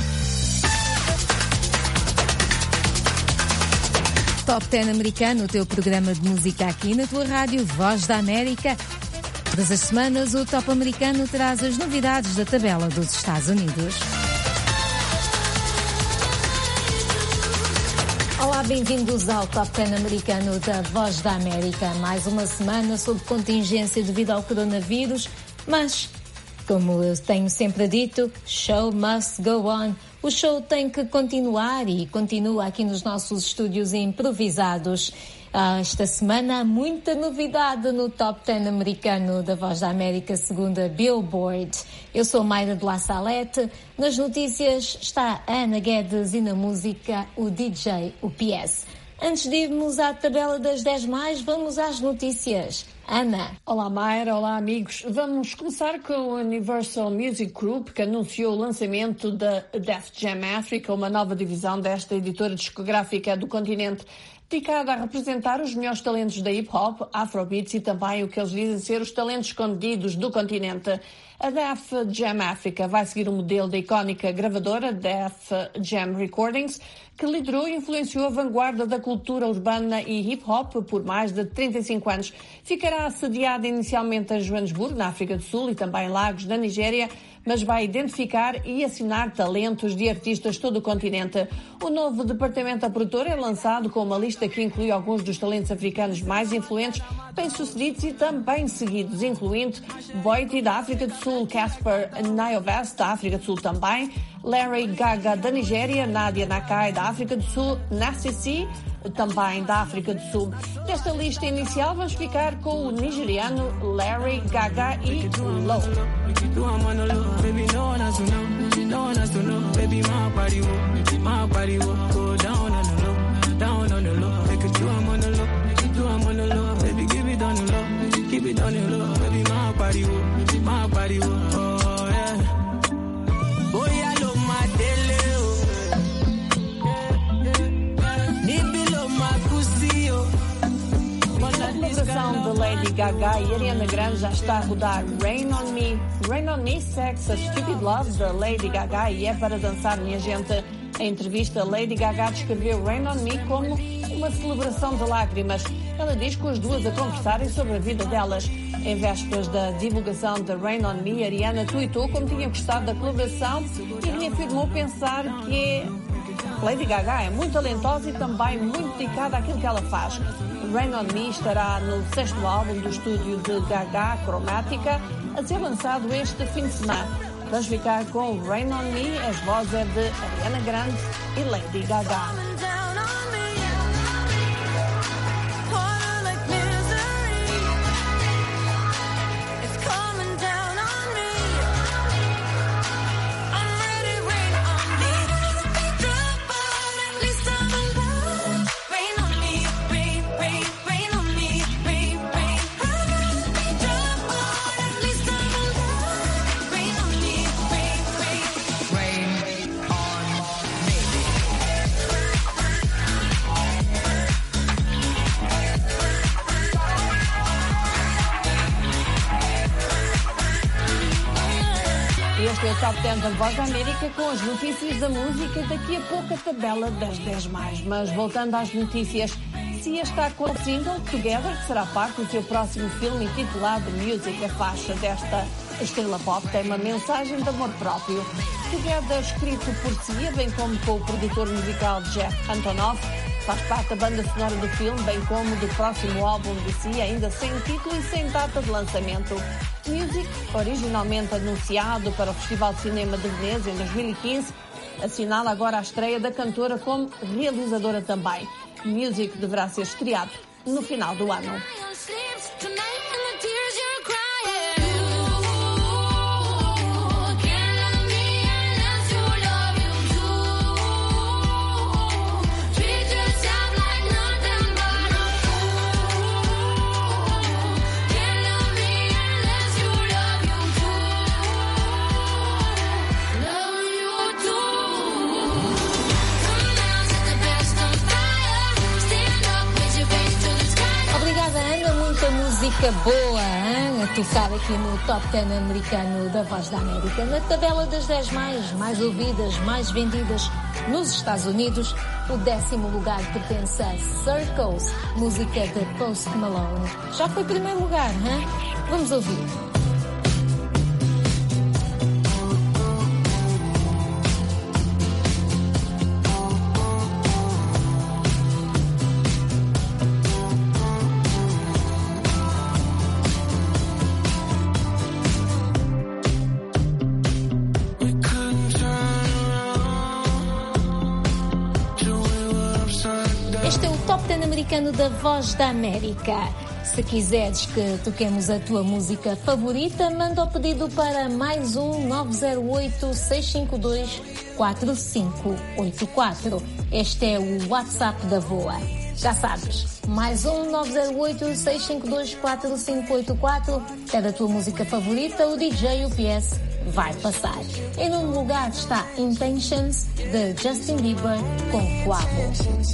Top dez americano, o teu programa de música aqui na tua rádio Voz da América. Todas as semanas o Top americano traz as novidades da tabela dos Estados Unidos. Olá, bem-vindos ao Top dez americano da Voz da América. Mais uma semana sob contingência devido ao coronavírus, mas, como eu tenho sempre dito, show must go on. O show tem que continuar e continua aqui nos nossos estúdios improvisados. Ah, esta semana há muita novidade no Top dez americano da Voz da América, segundo a Billboard. Eu sou Mayra de La Salete. Nas notícias está a Ana Guedes e na música o D J, o P S. Antes de irmos à tabela das dez mais, vamos às notícias. Ana. Olá, Mayra. Olá, amigos. Vamos começar com o Universal Music Group, que anunciou o lançamento da Def Jam Africa, uma nova divisão desta editora discográfica do continente, dedicada a representar os melhores talentos da hip-hop, afrobeats e também o que eles dizem ser os talentos escondidos do continente. A Def Jam Africa vai seguir o modelo da icónica gravadora Def Jam Recordings, que liderou e influenciou a vanguarda da cultura urbana e hip-hop por mais de trinta e cinco anos. Ficará sediada inicialmente em Joanesburgo, na África do Sul, e também em Lagos, na Nigéria, mas vai identificar e assinar talentos de artistas de todo o continente. O novo departamento da produtora é lançado com uma lista que inclui alguns dos talentos africanos mais influentes, bem-sucedidos e também seguidos, incluindo Boity, da África do Sul, Casper Nyovest, da África do Sul também, Larry Gaga, da Nigéria, Nadia Nakai, da África do Sul, Nasty C, também da África do Sul. Nesta lista inicial vamos ficar com o nigeriano Larry Gaga e Low. A colaboração de Lady Gaga e Ariana Grande já está a rodar. Rain on Me. Rain on Me segue a Stupid Love da Lady Gaga e é para dançar, minha gente. Em entrevista, Lady Gaga descreveu Rain on Me como uma celebração de lágrimas. Ela diz que as duas a conversarem sobre a vida delas. Em vésperas da divulgação de Rain on Me, Ariana tweetou como tinha gostado da colaboração e reafirmou pensar que Lady Gaga é muito talentosa e também muito dedicada àquilo que ela faz. Rain on Me estará no sexto álbum do estúdio de Gaga, Chromatica, a ser lançado este fim de semana. Vamos ficar com Rain on Me, as vozes é de Ariana Grande e Lady Gaga. Este é o Top dez da Voz da América com as notícias da música e daqui a pouco a tabela das dez mais. Mas voltando às notícias, Sia está com o single Together, que será parte do seu próximo filme intitulado Music. A faixa desta estrela pop tem uma mensagem de amor próprio. Together, escrito por Sia, bem como com o produtor musical Jeff Antonoff, faz parte da banda sonora do filme, bem como do próximo álbum de Sia, ainda sem título e sem data de lançamento. Music, originalmente anunciado para o Festival de Cinema de Veneza em dois mil e quinze, assinala agora a estreia da cantora como realizadora também. Music deverá ser estreado no final do ano. Música boa, hein? A tocar aqui no Top dez americano da Voz da América. Na tabela das dez mais, mais ouvidas, mais vendidas nos Estados Unidos, o décimo lugar pertence a Circles, música de Post Malone. Já foi primeiro lugar, hein? Vamos ouvir. Da Voz da América. Se quiseres que toquemos a tua música favorita, manda o pedido para mais um nove zero oito, seis cinco dois, quatro cinco oito quatro. Este é o WhatsApp da Voa. Já sabes, mais um nove zero oito, seis cinco dois, quatro cinco oito quatro. Pede a tua música favorita, o D J U P S vai passar. Em nono lugar está Intentions, de Justin Bieber, com Quavo.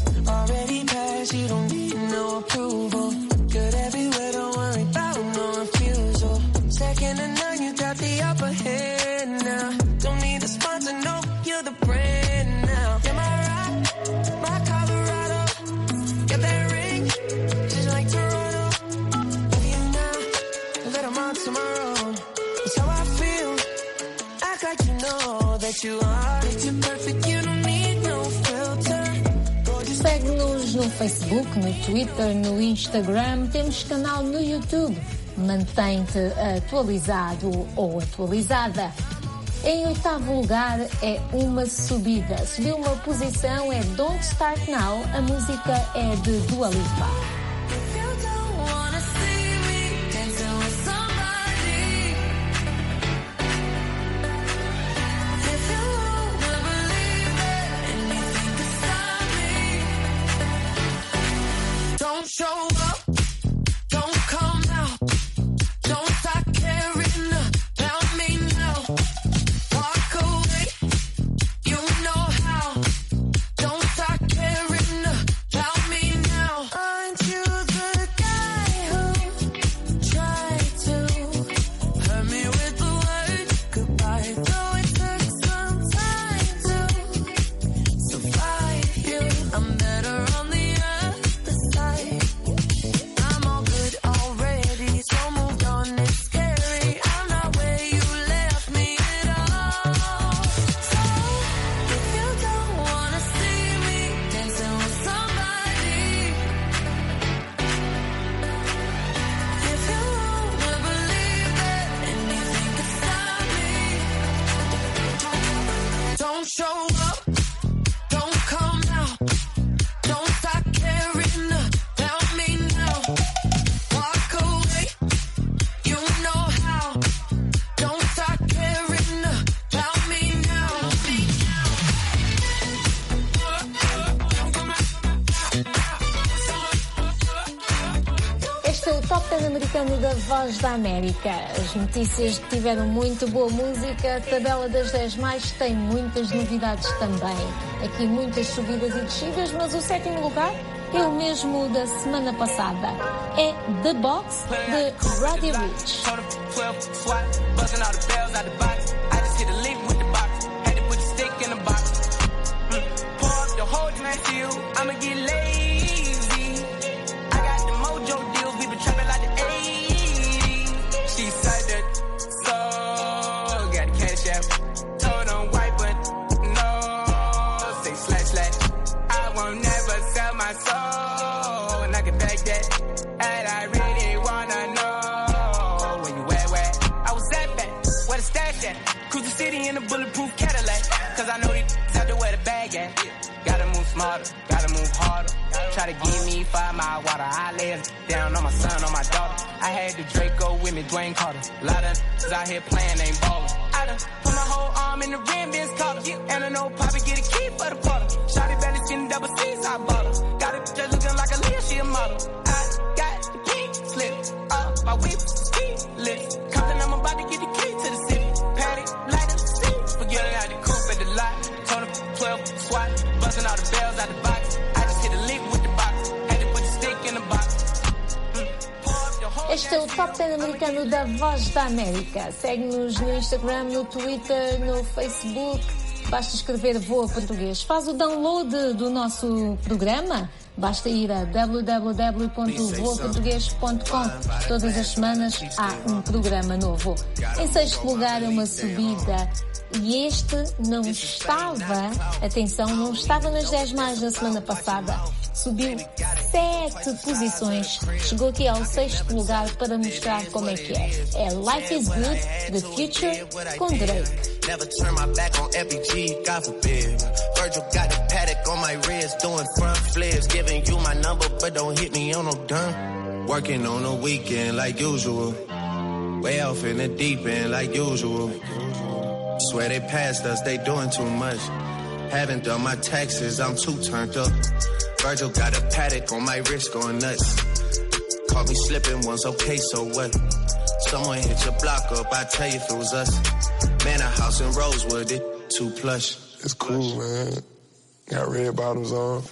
Segue-nos no Facebook, no Twitter, no Instagram, temos canal no YouTube. Mantém-te atualizado ou atualizada. Em oitavo lugar é uma subida. Subiu uma posição, é Don't Start Now. A música é de Dua Lipa. Show up, don't come out, don't start caring about me now. Walk away, you know how. Don't start caring about me now. Aren't you the guy who tried to hurt me with the word goodbye? Though it took some time to survive you, I'm better on the other side. Show up, don't come out, don't start caring about me now. Walk away, you know how. Don't start caring about me now. Este é o Top dez americano da Voz da América. As notícias tiveram muito boa música. A tabela das dez mais tem muitas novidades também. Aqui muitas subidas e descidas, mas o sétimo lugar é o mesmo da semana passada. É The Box, de Roddy Ricch. Bulletproof Cadillac, cause I know these have to wear the bag at. Gotta move smarter, gotta move harder. Try to give me five mile water. I lay it down on my son, on my daughter. I had the Draco with me, Dwayne Carter. A lot of niggas out here playing, ain't ballin'. I done put my whole arm in the rim, Vince Carter. And I know Poppy get a key for the quarter. Shawty belly skin double C's, I bought her. Got it just looking like a Leah, she a model. I got the pink slip up, my whip ski lips. Compton, I'm about to get the key to the city. Patty, light up, see. Forgetting out the coupe at the lot. Told him twelve SWAT, busting all the bells out the box. I just hit a lick with the box. Had to put the stick in the box. Este é o Top dez americano da Voz da América. Segue-nos no Instagram, no Twitter, no Facebook. Basta escrever Voa Português. Faz o download do nosso programa. Basta ir a w w w ponto voa português ponto com. Todas as semanas há um programa novo. Em sexto lugar, uma subida. E este não estava, atenção, não estava nas dez mais da semana passada. Subiu sete posições. Chegou aqui ao sexto lugar para mostrar como é que é. É Life is Good, The Future, com Drake. Never turn my back on F B G, God forbid. Virgil got the paddock on my wrist, doing front flips. Giving you my number, but don't hit me on no dime. Working on the weekend like usual. Way off in the deep end like usual. Swear they passed us, they doing too much. Haven't done my taxes, I'm too turned up. Virgil got a paddock on my wrist going nuts. Caught me slipping once, okay, so what? Someone hit your block up, I tell you if it was us. Man, a house in Rosewood, it too plush. It's cool, man. Got red bottoms on.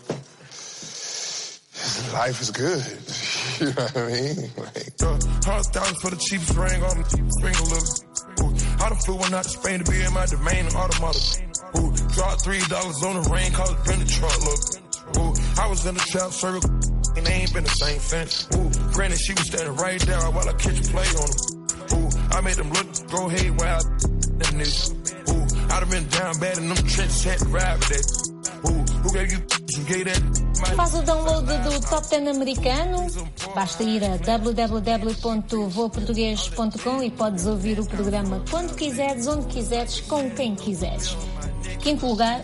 Life is good. You know what I mean? Like, uh, hundred thousand for the cheapest ring on the ring a little. Ooh, I done flew one out to Spain to be in my domain and automata. Ooh, dropped three dollars on the ring, cause it been the truck look. Ooh, I was in the trap circle and they ain't been the same since. Ooh, granted she was standing right there while I catch a play on them. Ooh, I made them look, go ahead while I that nigga. Ooh, I done been down bad in them trenches, had to ride with that. Ooh, who gave you some gay that? Faz o download do Top dez americano, basta ir a w w w ponto voa português ponto com e podes ouvir o programa quando quiseres, onde quiseres, com quem quiseres. Quinto lugar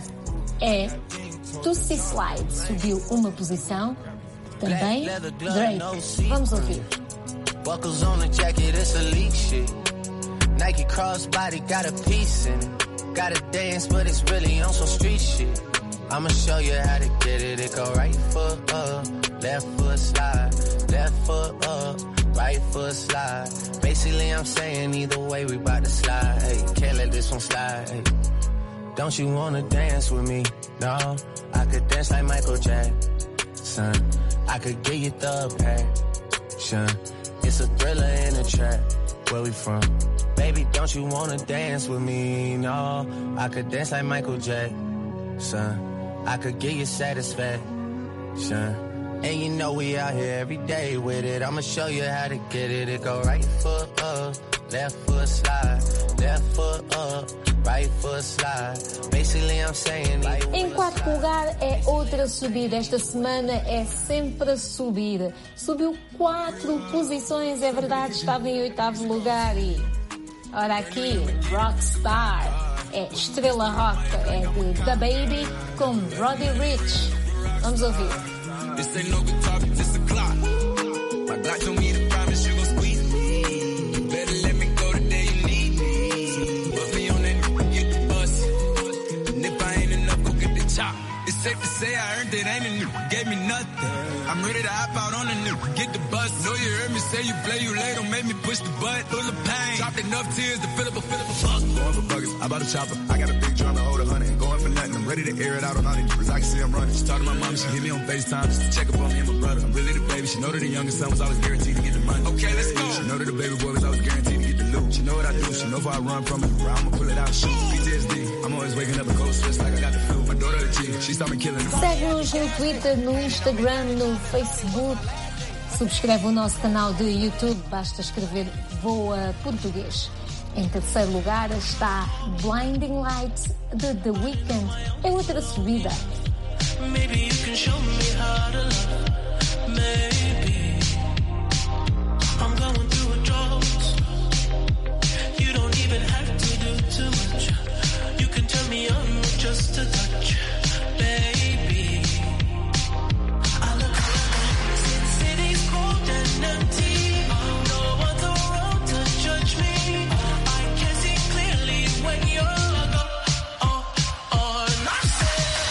é Tootsie Slide, subiu uma posição. Também Drake. Vamos ouvir. Buckles on the jacket, it's elite shit. Nike crossbody got a piece in it. Gotta dance, but it's really on some street shit. I'ma show you how to get it. It go right foot up, left foot slide, left foot up, right foot slide. Basically, I'm saying either way we bout to slide. Hey, can't let this one slide. Hey. Don't you wanna dance with me? No, I could dance like Michael Jackson. I could get you the passion. It's a thriller in a trap. Where we from? Baby, don't you wanna dance with me? No, I could dance like Michael Jackson. I could give you satisfaction. And you know we out here every day with it. I'ma show you how to get it. It go right foot up, left foot slide, left foot up, right foot slide. Basically I'm saying. Em quarto lugar é outra subida. Esta semana é sempre a subir. Subiu quatro posições, é verdade, estava em oitavo lugar e... Ora aqui, Rockstar. É Estrela Rock, é de The Baby com Roddy Ricch. Vamos ouvir. This ain't no guitar, but this a clock. My Glock told me to promise you gon' squeeze me. You better let me go the day you need me. Put me on that, get the bus. And if I ain't enough, go get the chop. It's safe to say I earned it, ain't a nigga gave me nothing. I'm ready to hop out on a nigga, get the bus. Know you heard me say you play, you late, don't make me push the butt. Full of pain, dropped enough tears to fill up a, fill up a fuck. Going for buggers, I bought a chopper. I got a big drum to hold a hundred. Going for nothing, I'm ready to air it out on all these niggas. I can see I'm running. She talked to my mom, she hit me on FaceTime just to check up on me and my brother. I'm really the baby, she know that the youngest son was always guaranteed to get the money. Okay, let's go. She know that the baby boy was always guaranteed to get the loot. She know what I do, she know if I run from it, I'ma pull it out, shoot. P T S D, I'm always waking up in cold sweats like I got the flu. My daughter the G, she saw me killing it. Segue-nos no Twitter, no Instagram, no Facebook. Subscreve o nosso canal de YouTube, basta escrever Voa Português. Em terceiro lugar está Blinding Lights de The Weeknd. É outra subida. Maybe you can show me how to love. Maybe I'm going through a drought. You don't even have to do too much. You can turn me on with just a touch, baby. I look around, since city's cold and empty. No one's around to judge me. I can see clearly when you're gone. Oh, oh, and I said,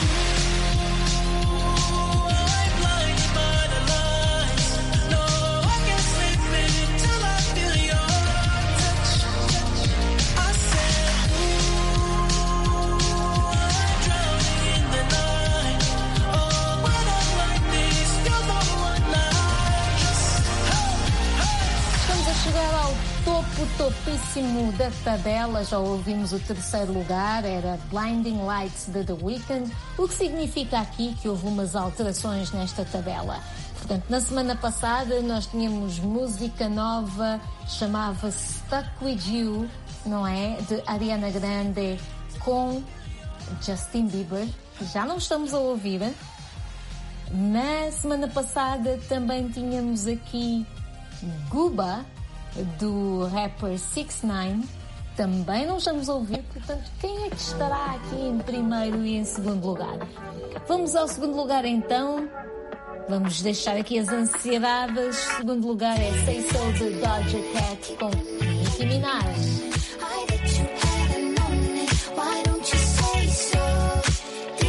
ooh, I'm blinded by the lights. No, I can't sleep until I feel your touch. I said, ooh, I'm drowning in the night. Oh, when I'm like this, you're the one I just, hey, hey. Estamos a chegar ao topo, topíssimo da tabela. Já ouvimos o terceiro lugar, era Blinding Lights de The Weeknd, o que significa aqui que houve umas alterações nesta tabela. Portanto, na semana passada nós tínhamos música nova, chamava-se Stuck With You, não é? De Ariana Grande com Justin Bieber, que já não estamos a ouvir. Na semana passada também tínhamos aqui Guba, do rapper six nine, também não estamos a ouvir, portanto, quem é que estará aqui em primeiro e em segundo lugar? Vamos ao segundo lugar então, vamos deixar aqui as ansiedades. Segundo lugar é Say So de Doja Cat com Nicki Minaj. I bet you haven't known it. Why don't you say so?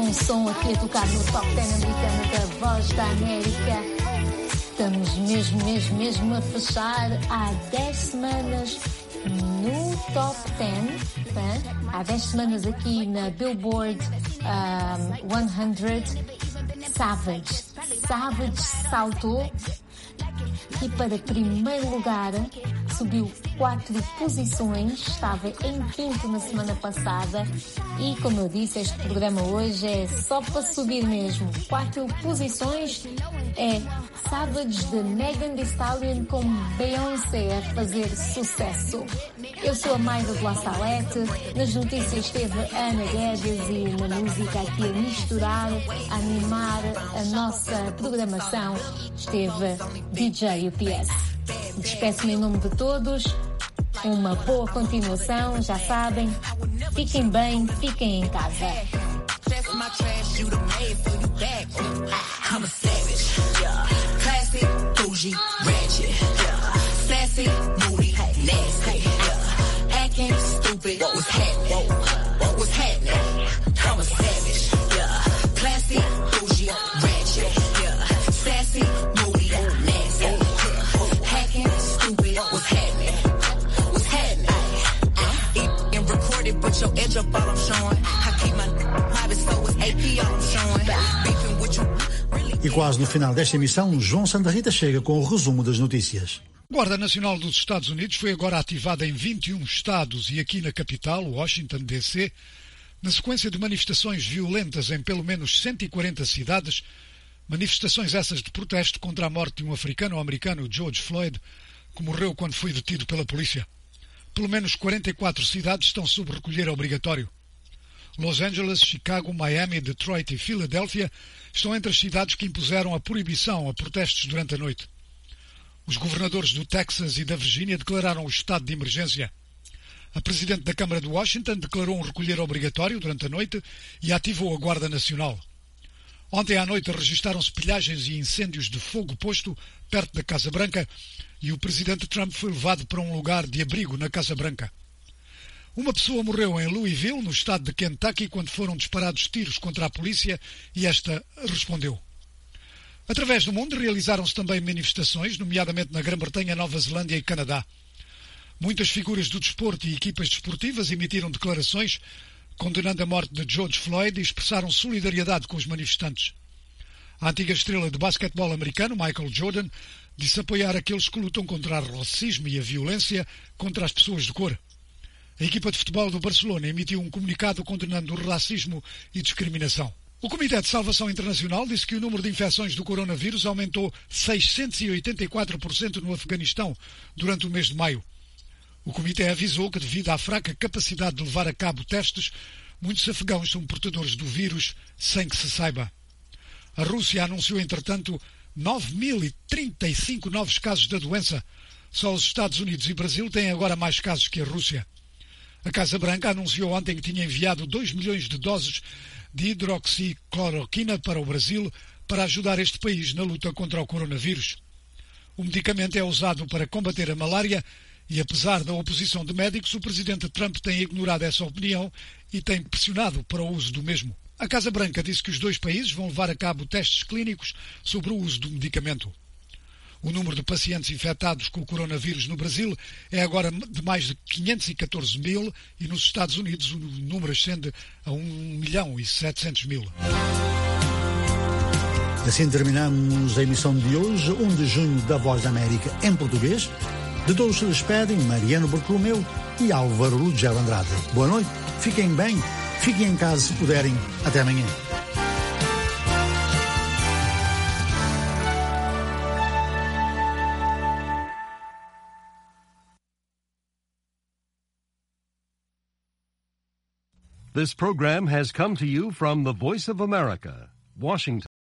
bom som aqui a tocar no Top dez americano da Voz da América. Estamos mesmo, mesmo, mesmo a fechar há dez semanas no Top dez. Tá? Há dez semanas aqui na Billboard um, cem. Savage. Savage saltou e para primeiro lugar subiu quatro posições, estava em quinto na semana passada e, como eu disse, este programa hoje é só para subir mesmo. Quatro posições é Savage de Megan Thee Stallion com Beyoncé a fazer sucesso. Eu sou a Mayra de La Salete, nas notícias esteve a Ana Guedes e na música aqui a misturar, a animar a nossa programação esteve D J U P S. Despeço-me em nome de todos, uma boa continuação, já sabem, fiquem bem, fiquem em casa. Put your edge up all I'm showing. I keep my private so it's A P all I'm showing. Beefing with you. E quase no final desta emissão, João Santa Rita chega com o resumo das notícias. A Guarda Nacional dos Estados Unidos foi agora ativada em vinte e um estados e aqui na capital, Washington, D C, na sequência de manifestações violentas em pelo menos cento e quarenta cidades, manifestações essas de protesto contra a morte de um africano-americano, George Floyd, que morreu quando foi detido pela polícia. Pelo menos quarenta e quatro cidades estão sob recolher obrigatório. Los Angeles, Chicago, Miami, Detroit e Filadélfia estão entre as cidades que impuseram a proibição a protestos durante a noite. Os governadores do Texas e da Virgínia declararam o estado de emergência. A presidente da Câmara de Washington declarou um recolher obrigatório durante a noite e ativou a Guarda Nacional. Ontem à noite registaram-se pilhagens e incêndios de fogo posto perto da Casa Branca e o presidente Trump foi levado para um lugar de abrigo na Casa Branca. Uma pessoa morreu em Louisville, no estado de Kentucky, quando foram disparados tiros contra a polícia e esta respondeu. Através do mundo realizaram-se também manifestações, nomeadamente na Grã-Bretanha, Nova Zelândia e Canadá. Muitas figuras do desporto e equipas desportivas emitiram declarações condenando a morte de George Floyd e expressaram solidariedade com os manifestantes. A antiga estrela de basquetebol americano, Michael Jordan, disse apoiar aqueles que lutam contra o racismo e a violência contra as pessoas de cor. A equipa de futebol do Barcelona emitiu um comunicado condenando o racismo e discriminação. O Comitê de Salvação Internacional disse que o número de infecções do coronavírus aumentou seiscentos e oitenta e quatro por cento no Afeganistão durante o mês de maio. O Comitê avisou que, devido à fraca capacidade de levar a cabo testes, muitos afegãos são portadores do vírus sem que se saiba. A Rússia anunciou, entretanto, nove mil e trinta e cinco novos casos da doença. Só os Estados Unidos e Brasil têm agora mais casos que a Rússia. A Casa Branca anunciou ontem que tinha enviado dois milhões de doses de hidroxicloroquina para o Brasil para ajudar este país na luta contra o coronavírus. O medicamento é usado para combater a malária e, apesar da oposição de médicos, o presidente Trump tem ignorado essa opinião e tem pressionado para o uso do mesmo. A Casa Branca disse que os dois países vão levar a cabo testes clínicos sobre o uso do medicamento. O número de pacientes infectados com o coronavírus no Brasil é agora de mais de quinhentos e catorze mil e nos Estados Unidos o número ascende a um milhão e setecentos mil. Assim terminamos a emissão de hoje, um de junho, da Voz da América em português. De todos se despedem Mariano Bartolomeu e Álvaro Lugero Andrade. Boa noite, fiquem bem, fiquem em casa se puderem. Até amanhã. This program has come to you from the Voice of America, Washington.